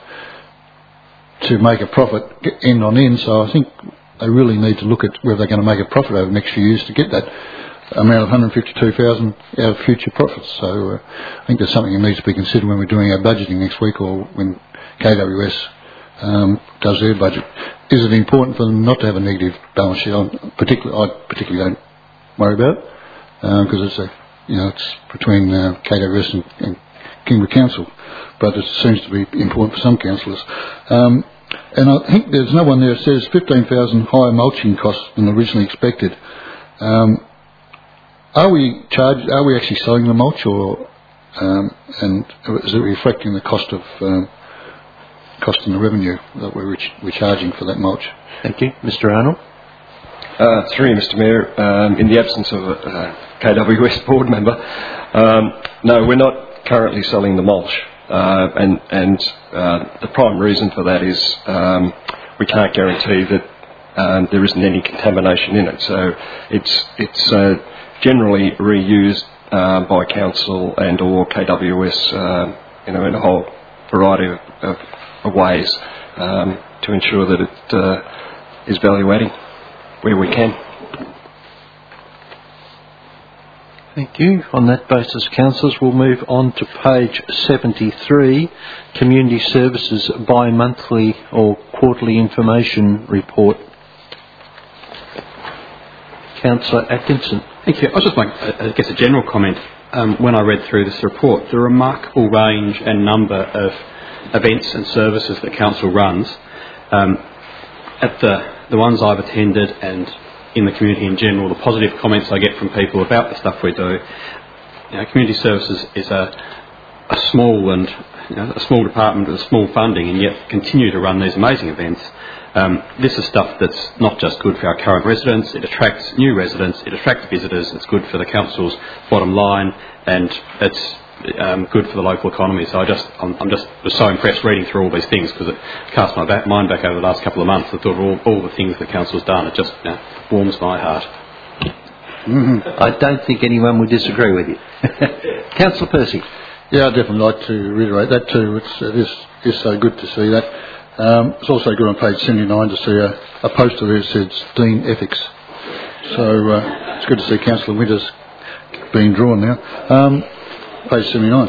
Speaker 14: to make a profit end on end. So I think they really need to look at whether they're going to make a profit over the next few years to get that amount of one hundred fifty-two thousand dollars out of future profits. So uh, I think there's something that needs to be considered when we're doing our budgeting next week, or when K W S um, does their budget. Is it important for them not to have a negative balance sheet? I particularly, I particularly don't worry about it because um, it's a, you know, it's between uh, K W S and, and Kingborough Council, but it seems to be important for some councillors. Um, And I think there's no one there that says fifteen thousand higher mulching costs than originally expected. Um, are we charged? Are we actually selling the mulch, or um, and is it reflecting the cost of um, cost in the revenue that we're, we're charging for that mulch?
Speaker 1: Thank you, Mister Arnold.
Speaker 3: Uh, through you, Mister Mayor, um, in the absence of a uh, K W S board member, um, no, we're not currently selling the mulch. Uh, and and uh, the prime reason for that is um, we can't guarantee that um, there isn't any contamination in it. So it's it's uh, generally reused uh, by council and or K W S, uh, you know, in a whole variety of, of, of ways um, to ensure that it uh, is value adding where we can.
Speaker 1: Thank you. On that basis, councillors, we'll move on to page seventy-three, Community Services Bi-Monthly or Quarterly Information Report. Councillor Atkinson.
Speaker 17: Thank you. I was just like, I guess, a general comment um, when I read through this report, the remarkable range and number of events and services that Council runs. Um, at the, the ones I've attended and in the community in general, the positive comments I get from people about the stuff we do, you know, community services is a, a small and you know, a small department with small funding, and yet continue to run these amazing events. Um, this is stuff that's not just good for our current residents, it attracts new residents, it attracts visitors, it's good for the council's bottom line, and it's um, good for the local economy. So I just, I'm, I'm just was so impressed reading through all these things, because it cast my back, mind back over the last couple of months. I thought of all, all the things the council's done. It just you know, warms my heart.
Speaker 1: Mm-hmm. I don't think anyone would disagree with you. Councillor Percy.
Speaker 14: Yeah, I'd definitely like to reiterate that too. It's, it is, is so good to see that. Um, it's also good on page seventy-nine to see a, a poster there that says Dean Ethics. So uh, it's good to see Councillor Winters being drawn now. Um, page seventy-nine.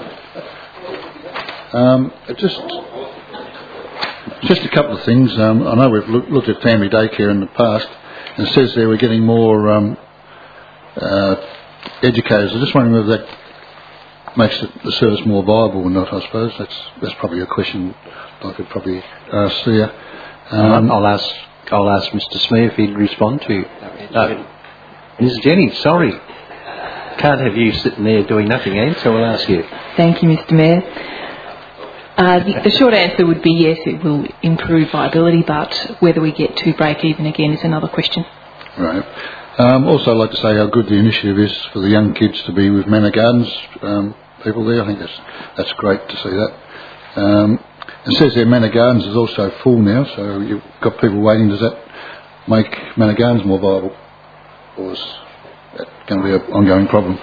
Speaker 14: Um, it just, just a couple of things. Um, I know we've look, looked at family daycare in the past, and it says there we're getting more um, uh, educators. I'm just wondering whether that makes the service more viable or not. I suppose that's that's probably a question I could probably ask there. Um,
Speaker 1: I'll ask I'll ask Mister Smith if he'd respond to you. Uh, Miz Jenny, sorry, can't have you sitting there doing nothing, Anne, so I'll ask you.
Speaker 4: Thank you, Mister Mayor. Uh, the, the short answer would be yes, it will improve viability, but whether we get to break even again is another question.
Speaker 14: Right. Um, also, I'd like to say how good the initiative is for the young kids to be with Manor Gardens um, people there. I think that's that's great to see that. Um, it says there Manor Gardens is also full now, so you've got people waiting. Does that make Manor Gardens more viable, or is that going to be an ongoing problem?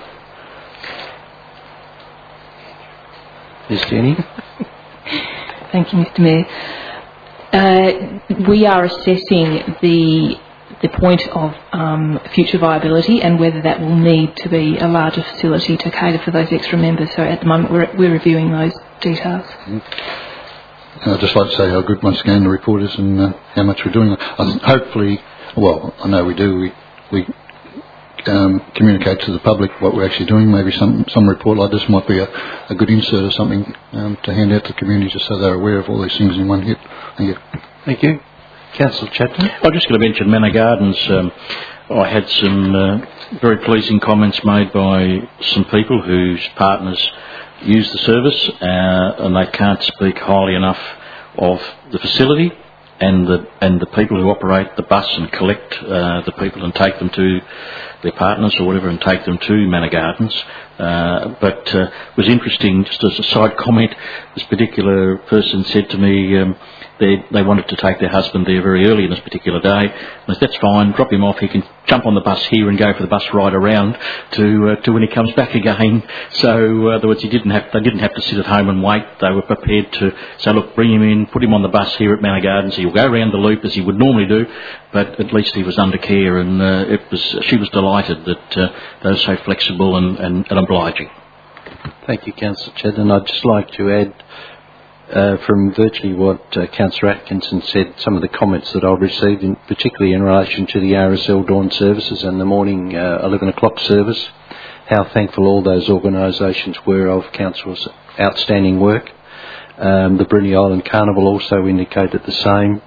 Speaker 1: Miz Jenny.
Speaker 4: Thank you, Mister Mayor. Uh, we are assessing the the point of um, future viability and whether that will need to be a larger facility to cater for those extra members. So at the moment we're, we're reviewing those details.
Speaker 14: Mm. I'd just like to say how good once again the report is and uh, how much we're doing. I think hopefully, well, I know we do, we, we um, communicate to the public what we're actually doing. Maybe some, some report like this might be a, a good insert or something um, to hand out to the community just so they're aware of all these things in one hit. Thank you.
Speaker 1: Thank you. Councillor Chapman.
Speaker 15: I'm just going to mention Manor Gardens. Um, I had some uh, very pleasing comments made by some people whose partners use the service, uh, and they can't speak highly enough of the facility and the and the people who operate the bus and collect uh, the people and take them to their partners or whatever and take them to Manor Gardens. Uh, but uh, it was interesting, just as a side comment, this particular person said to me um, they, they wanted to take their husband there very early in this particular day. And I said, that's fine, drop him off, he can jump on the bus here and go for the bus ride around to uh, to when he comes back again. So, uh, in other words, he didn't have, they didn't have to sit at home and wait. They were prepared to say, look, bring him in, put him on the bus here at Manor Gardens, he'll go around the loop as he would normally do, but at least he was under care, and uh, it was she was delighted that uh, they were so flexible and, and, and obliging.
Speaker 1: Thank you, Councillor Chedden. I'd just like to add uh, from virtually what uh, Councillor Atkinson said, some of the comments that I've received, in, particularly in relation to the R S L Dawn services and the morning uh, eleven o'clock service, how thankful all those organisations were of Council's outstanding work. Um, the Bruny Island Carnival also indicated the same.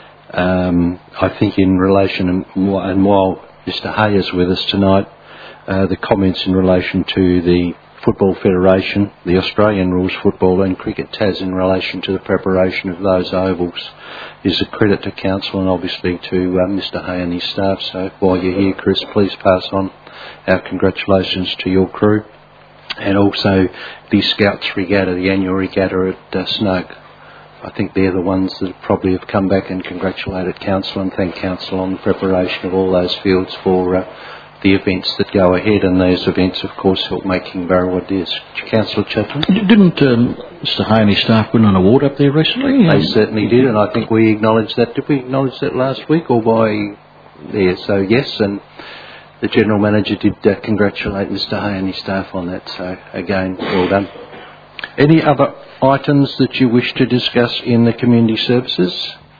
Speaker 1: Um, I think in relation, and, and while Mister Hay is with us tonight, uh, the comments in relation to the Football Federation, the Australian Rules Football and Cricket Tas in relation to the preparation of those ovals is a credit to Council and obviously to uh, Mister Hay and his staff. So while you're here, Chris, please pass on our congratulations to your crew. And also the Scouts Regatta, the annual regatta at uh, Snug. I think they're the ones that probably have come back and congratulated Council and thank Council on the preparation of all those fields for uh, the events that go ahead, and those events, of course, help make Kingborough what it is. Councillor Chapman?
Speaker 15: Didn't um, Mister Hay and his staff win an award up there recently?
Speaker 1: They certainly did, and I think we acknowledged that. Did we acknowledge that last week or by there? So, yes, and the General Manager did uh, congratulate Mister Hay and his staff on that. So, again, well done. Any other items that you wish to discuss in the community services?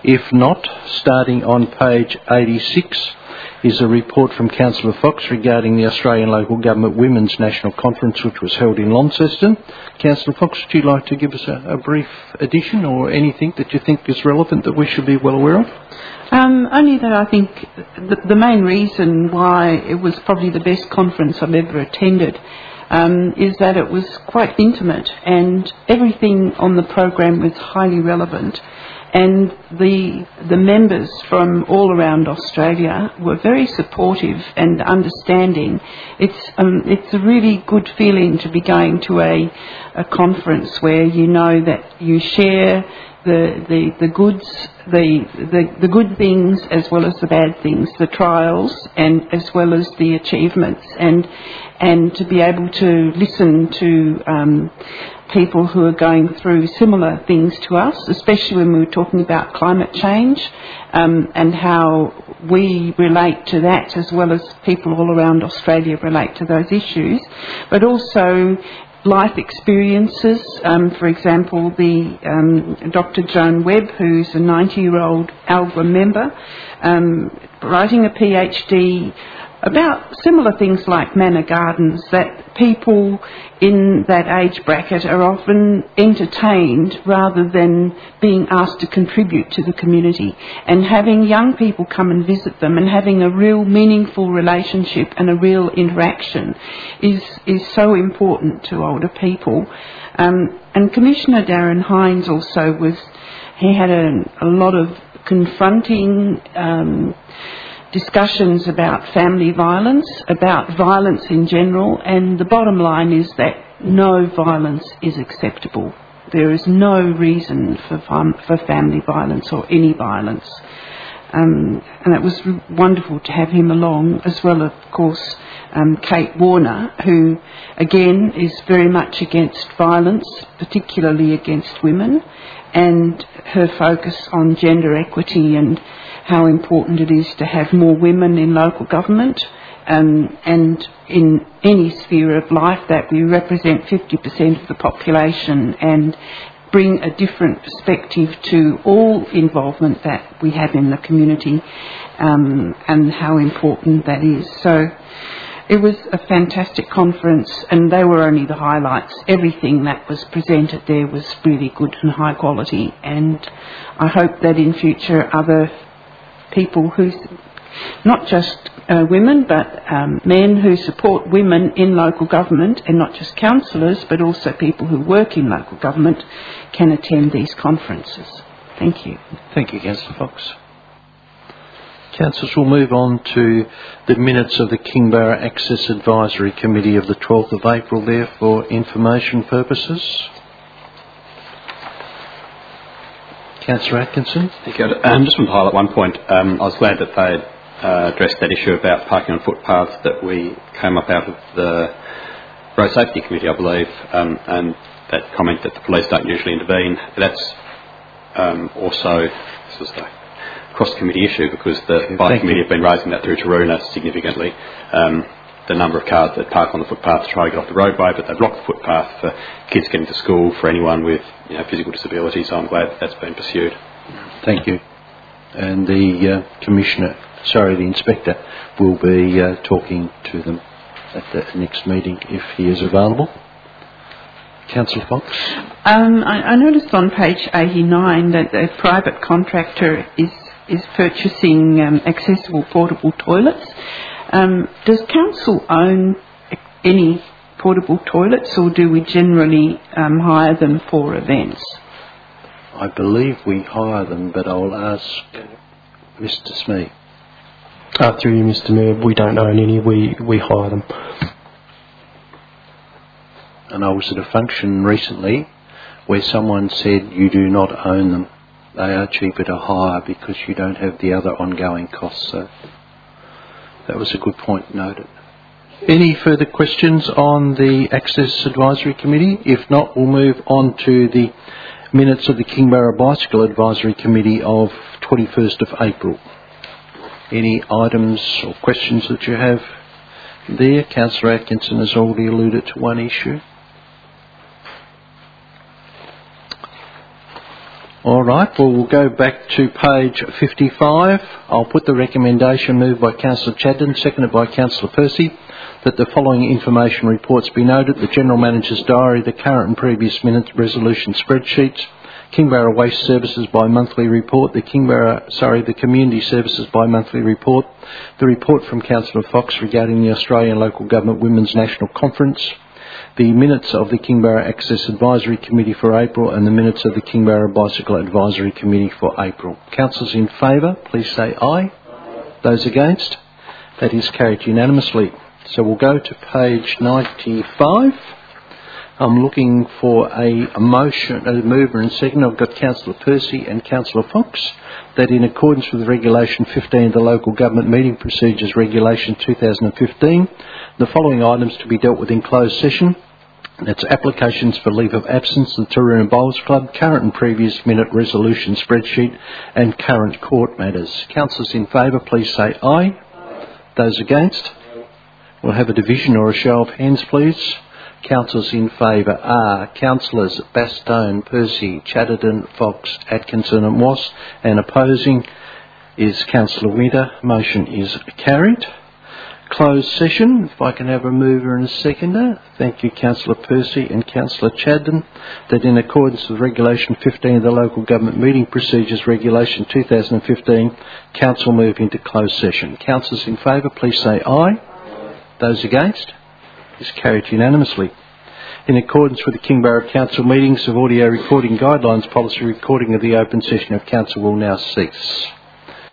Speaker 1: If not, starting on page eighty-six is a report from Councillor Fox regarding the Australian Local Government Women's National Conference, which was held in Launceston. Councillor Fox, would you like to give us a, a brief addition or anything that you think is relevant that we should be well aware of?
Speaker 16: Um, only that I think the, the main reason why it was probably the best conference I've ever attended um, is that it was quite intimate and everything on the program was highly relevant. And the the members from all around Australia were very supportive and understanding. It's um, it's a really good feeling to be going to a a conference where you know that you share the the, the goods, the, the the good things as well as the bad things, the trials and as well as the achievements, and and to be able to listen to um, people who are going through similar things to us, especially when we were talking about climate change um, and how we relate to that as well as people all around Australia relate to those issues, but also life experiences. Um, for example, the um, Doctor Joan Webb, who's a ninety-year-old ALGA member, um, writing a PhD about similar things like manor gardens, that people in that age bracket are often entertained rather than being asked to contribute to the community. And having young people come and visit them and having a real meaningful relationship and a real interaction is is so important to older people. Um, and Commissioner Darren Hines also was, he had a, a lot of confronting um, discussions about family violence, about violence in general, and the bottom line is that no violence is acceptable. There is no reason for fam- for family violence or any violence. Um, and it was wonderful to have him along, as well, of course, um, Kate Warner, who, again, is very much against violence, particularly against women, and her focus on gender equity and how important it is to have more women in local government um, and in any sphere of life, that we represent fifty percent of the population and bring a different perspective to all involvement that we have in the community um, and how important that is. So it was a fantastic conference, and they were only the highlights. Everything that was presented there was really good and high quality, and I hope that in future other people who, not just uh, women, but um, men who support women in local government, and not just councillors, but also people who work in local government, can attend these conferences. Thank you.
Speaker 1: Thank you, Councillor Fox. Councillors, we'll move on to the minutes of the Kingborough Access Advisory Committee of the twelfth of April there for information purposes. Councillor Atkinson.
Speaker 17: Thank you. I um, just want to highlight one point. Um, I was glad that they had uh, addressed that issue about parking on footpaths that we came up out of the Road Safety Committee, I believe, um, and that comment that the police don't usually intervene. That's um, also this was a cross-committee issue, because the bike committee have been raising that through Taroona significantly. Um, the number of cars that park on the footpath to try to get off the roadway, but they block the footpath for kids getting to school, for anyone with you know, physical disability, so I'm glad that that's been pursued.
Speaker 1: Thank you. And the uh, Commissioner, sorry, the Inspector will be uh, talking to them at the next meeting if he is available. Councillor Fox.
Speaker 16: Um, I, I noticed on page eighty-nine that a private contractor is, is purchasing um, accessible portable toilets. Um, does council own any portable toilets, or do we generally um, hire them for events?
Speaker 1: I believe we hire them, but I'll ask Mister Smee.
Speaker 5: Uh, through you, Mister Mayor, we don't own any, we, we hire them.
Speaker 1: And I was at a function recently where someone said you do not own them. They are cheaper to hire because you don't have the other ongoing costs. So that was a good point noted. Any further questions on the Access Advisory Committee? If not, we'll move on to the minutes of the Kingborough Bicycle Advisory Committee of twenty-first of April. Any items or questions that you have there? Councillor Atkinson has already alluded to one issue. All right, well, we'll go back to page fifty-five. I'll put the recommendation moved by Councillor Chadden, seconded by Councillor Percy, that the following information reports be noted: the General Manager's Diary, the current and previous minutes resolution spreadsheets, Kingborough Waste Services bi-monthly report, the Kingborough, sorry, the Community Services bi-monthly report, the report from Councillor Fox regarding the Australian Local Government Women's National Conference, the minutes of the Kingborough Access Advisory Committee for April, and the minutes of the Kingborough Bicycle Advisory Committee for April. Councillors in favour, please say aye. Those against? That is carried unanimously. So we'll go to page ninety-five. I'm looking for a, a motion, a mover and second. I've got Councillor Percy and Councillor Fox, that in accordance with Regulation fifteen of the Local Government Meeting Procedures Regulation two thousand fifteen, the following items to be dealt with in closed session. That's applications for leave of absence, the Taroom Bowls Club, current and previous minute resolution spreadsheet, and current court matters. Councillors in favour, please say aye. Those against? We'll have a division or a show of hands, please. Councillors in favour are Councillors Bastone, Percy, Chatterton, Fox, Atkinson and Wass, and opposing is Councillor Winter. Motion is carried. Closed session, if I can have a mover and a seconder. Thank you, Councillor Percy and Councillor Chadden, that in accordance with Regulation fifteen of the Local Government Meeting Procedures Regulation two thousand fifteen, Council move into closed session. Councillors in favour, please say aye. Those against? Is carried unanimously. In accordance with the Kingborough Council meetings of audio recording guidelines policy, recording of the open session of Council will now cease.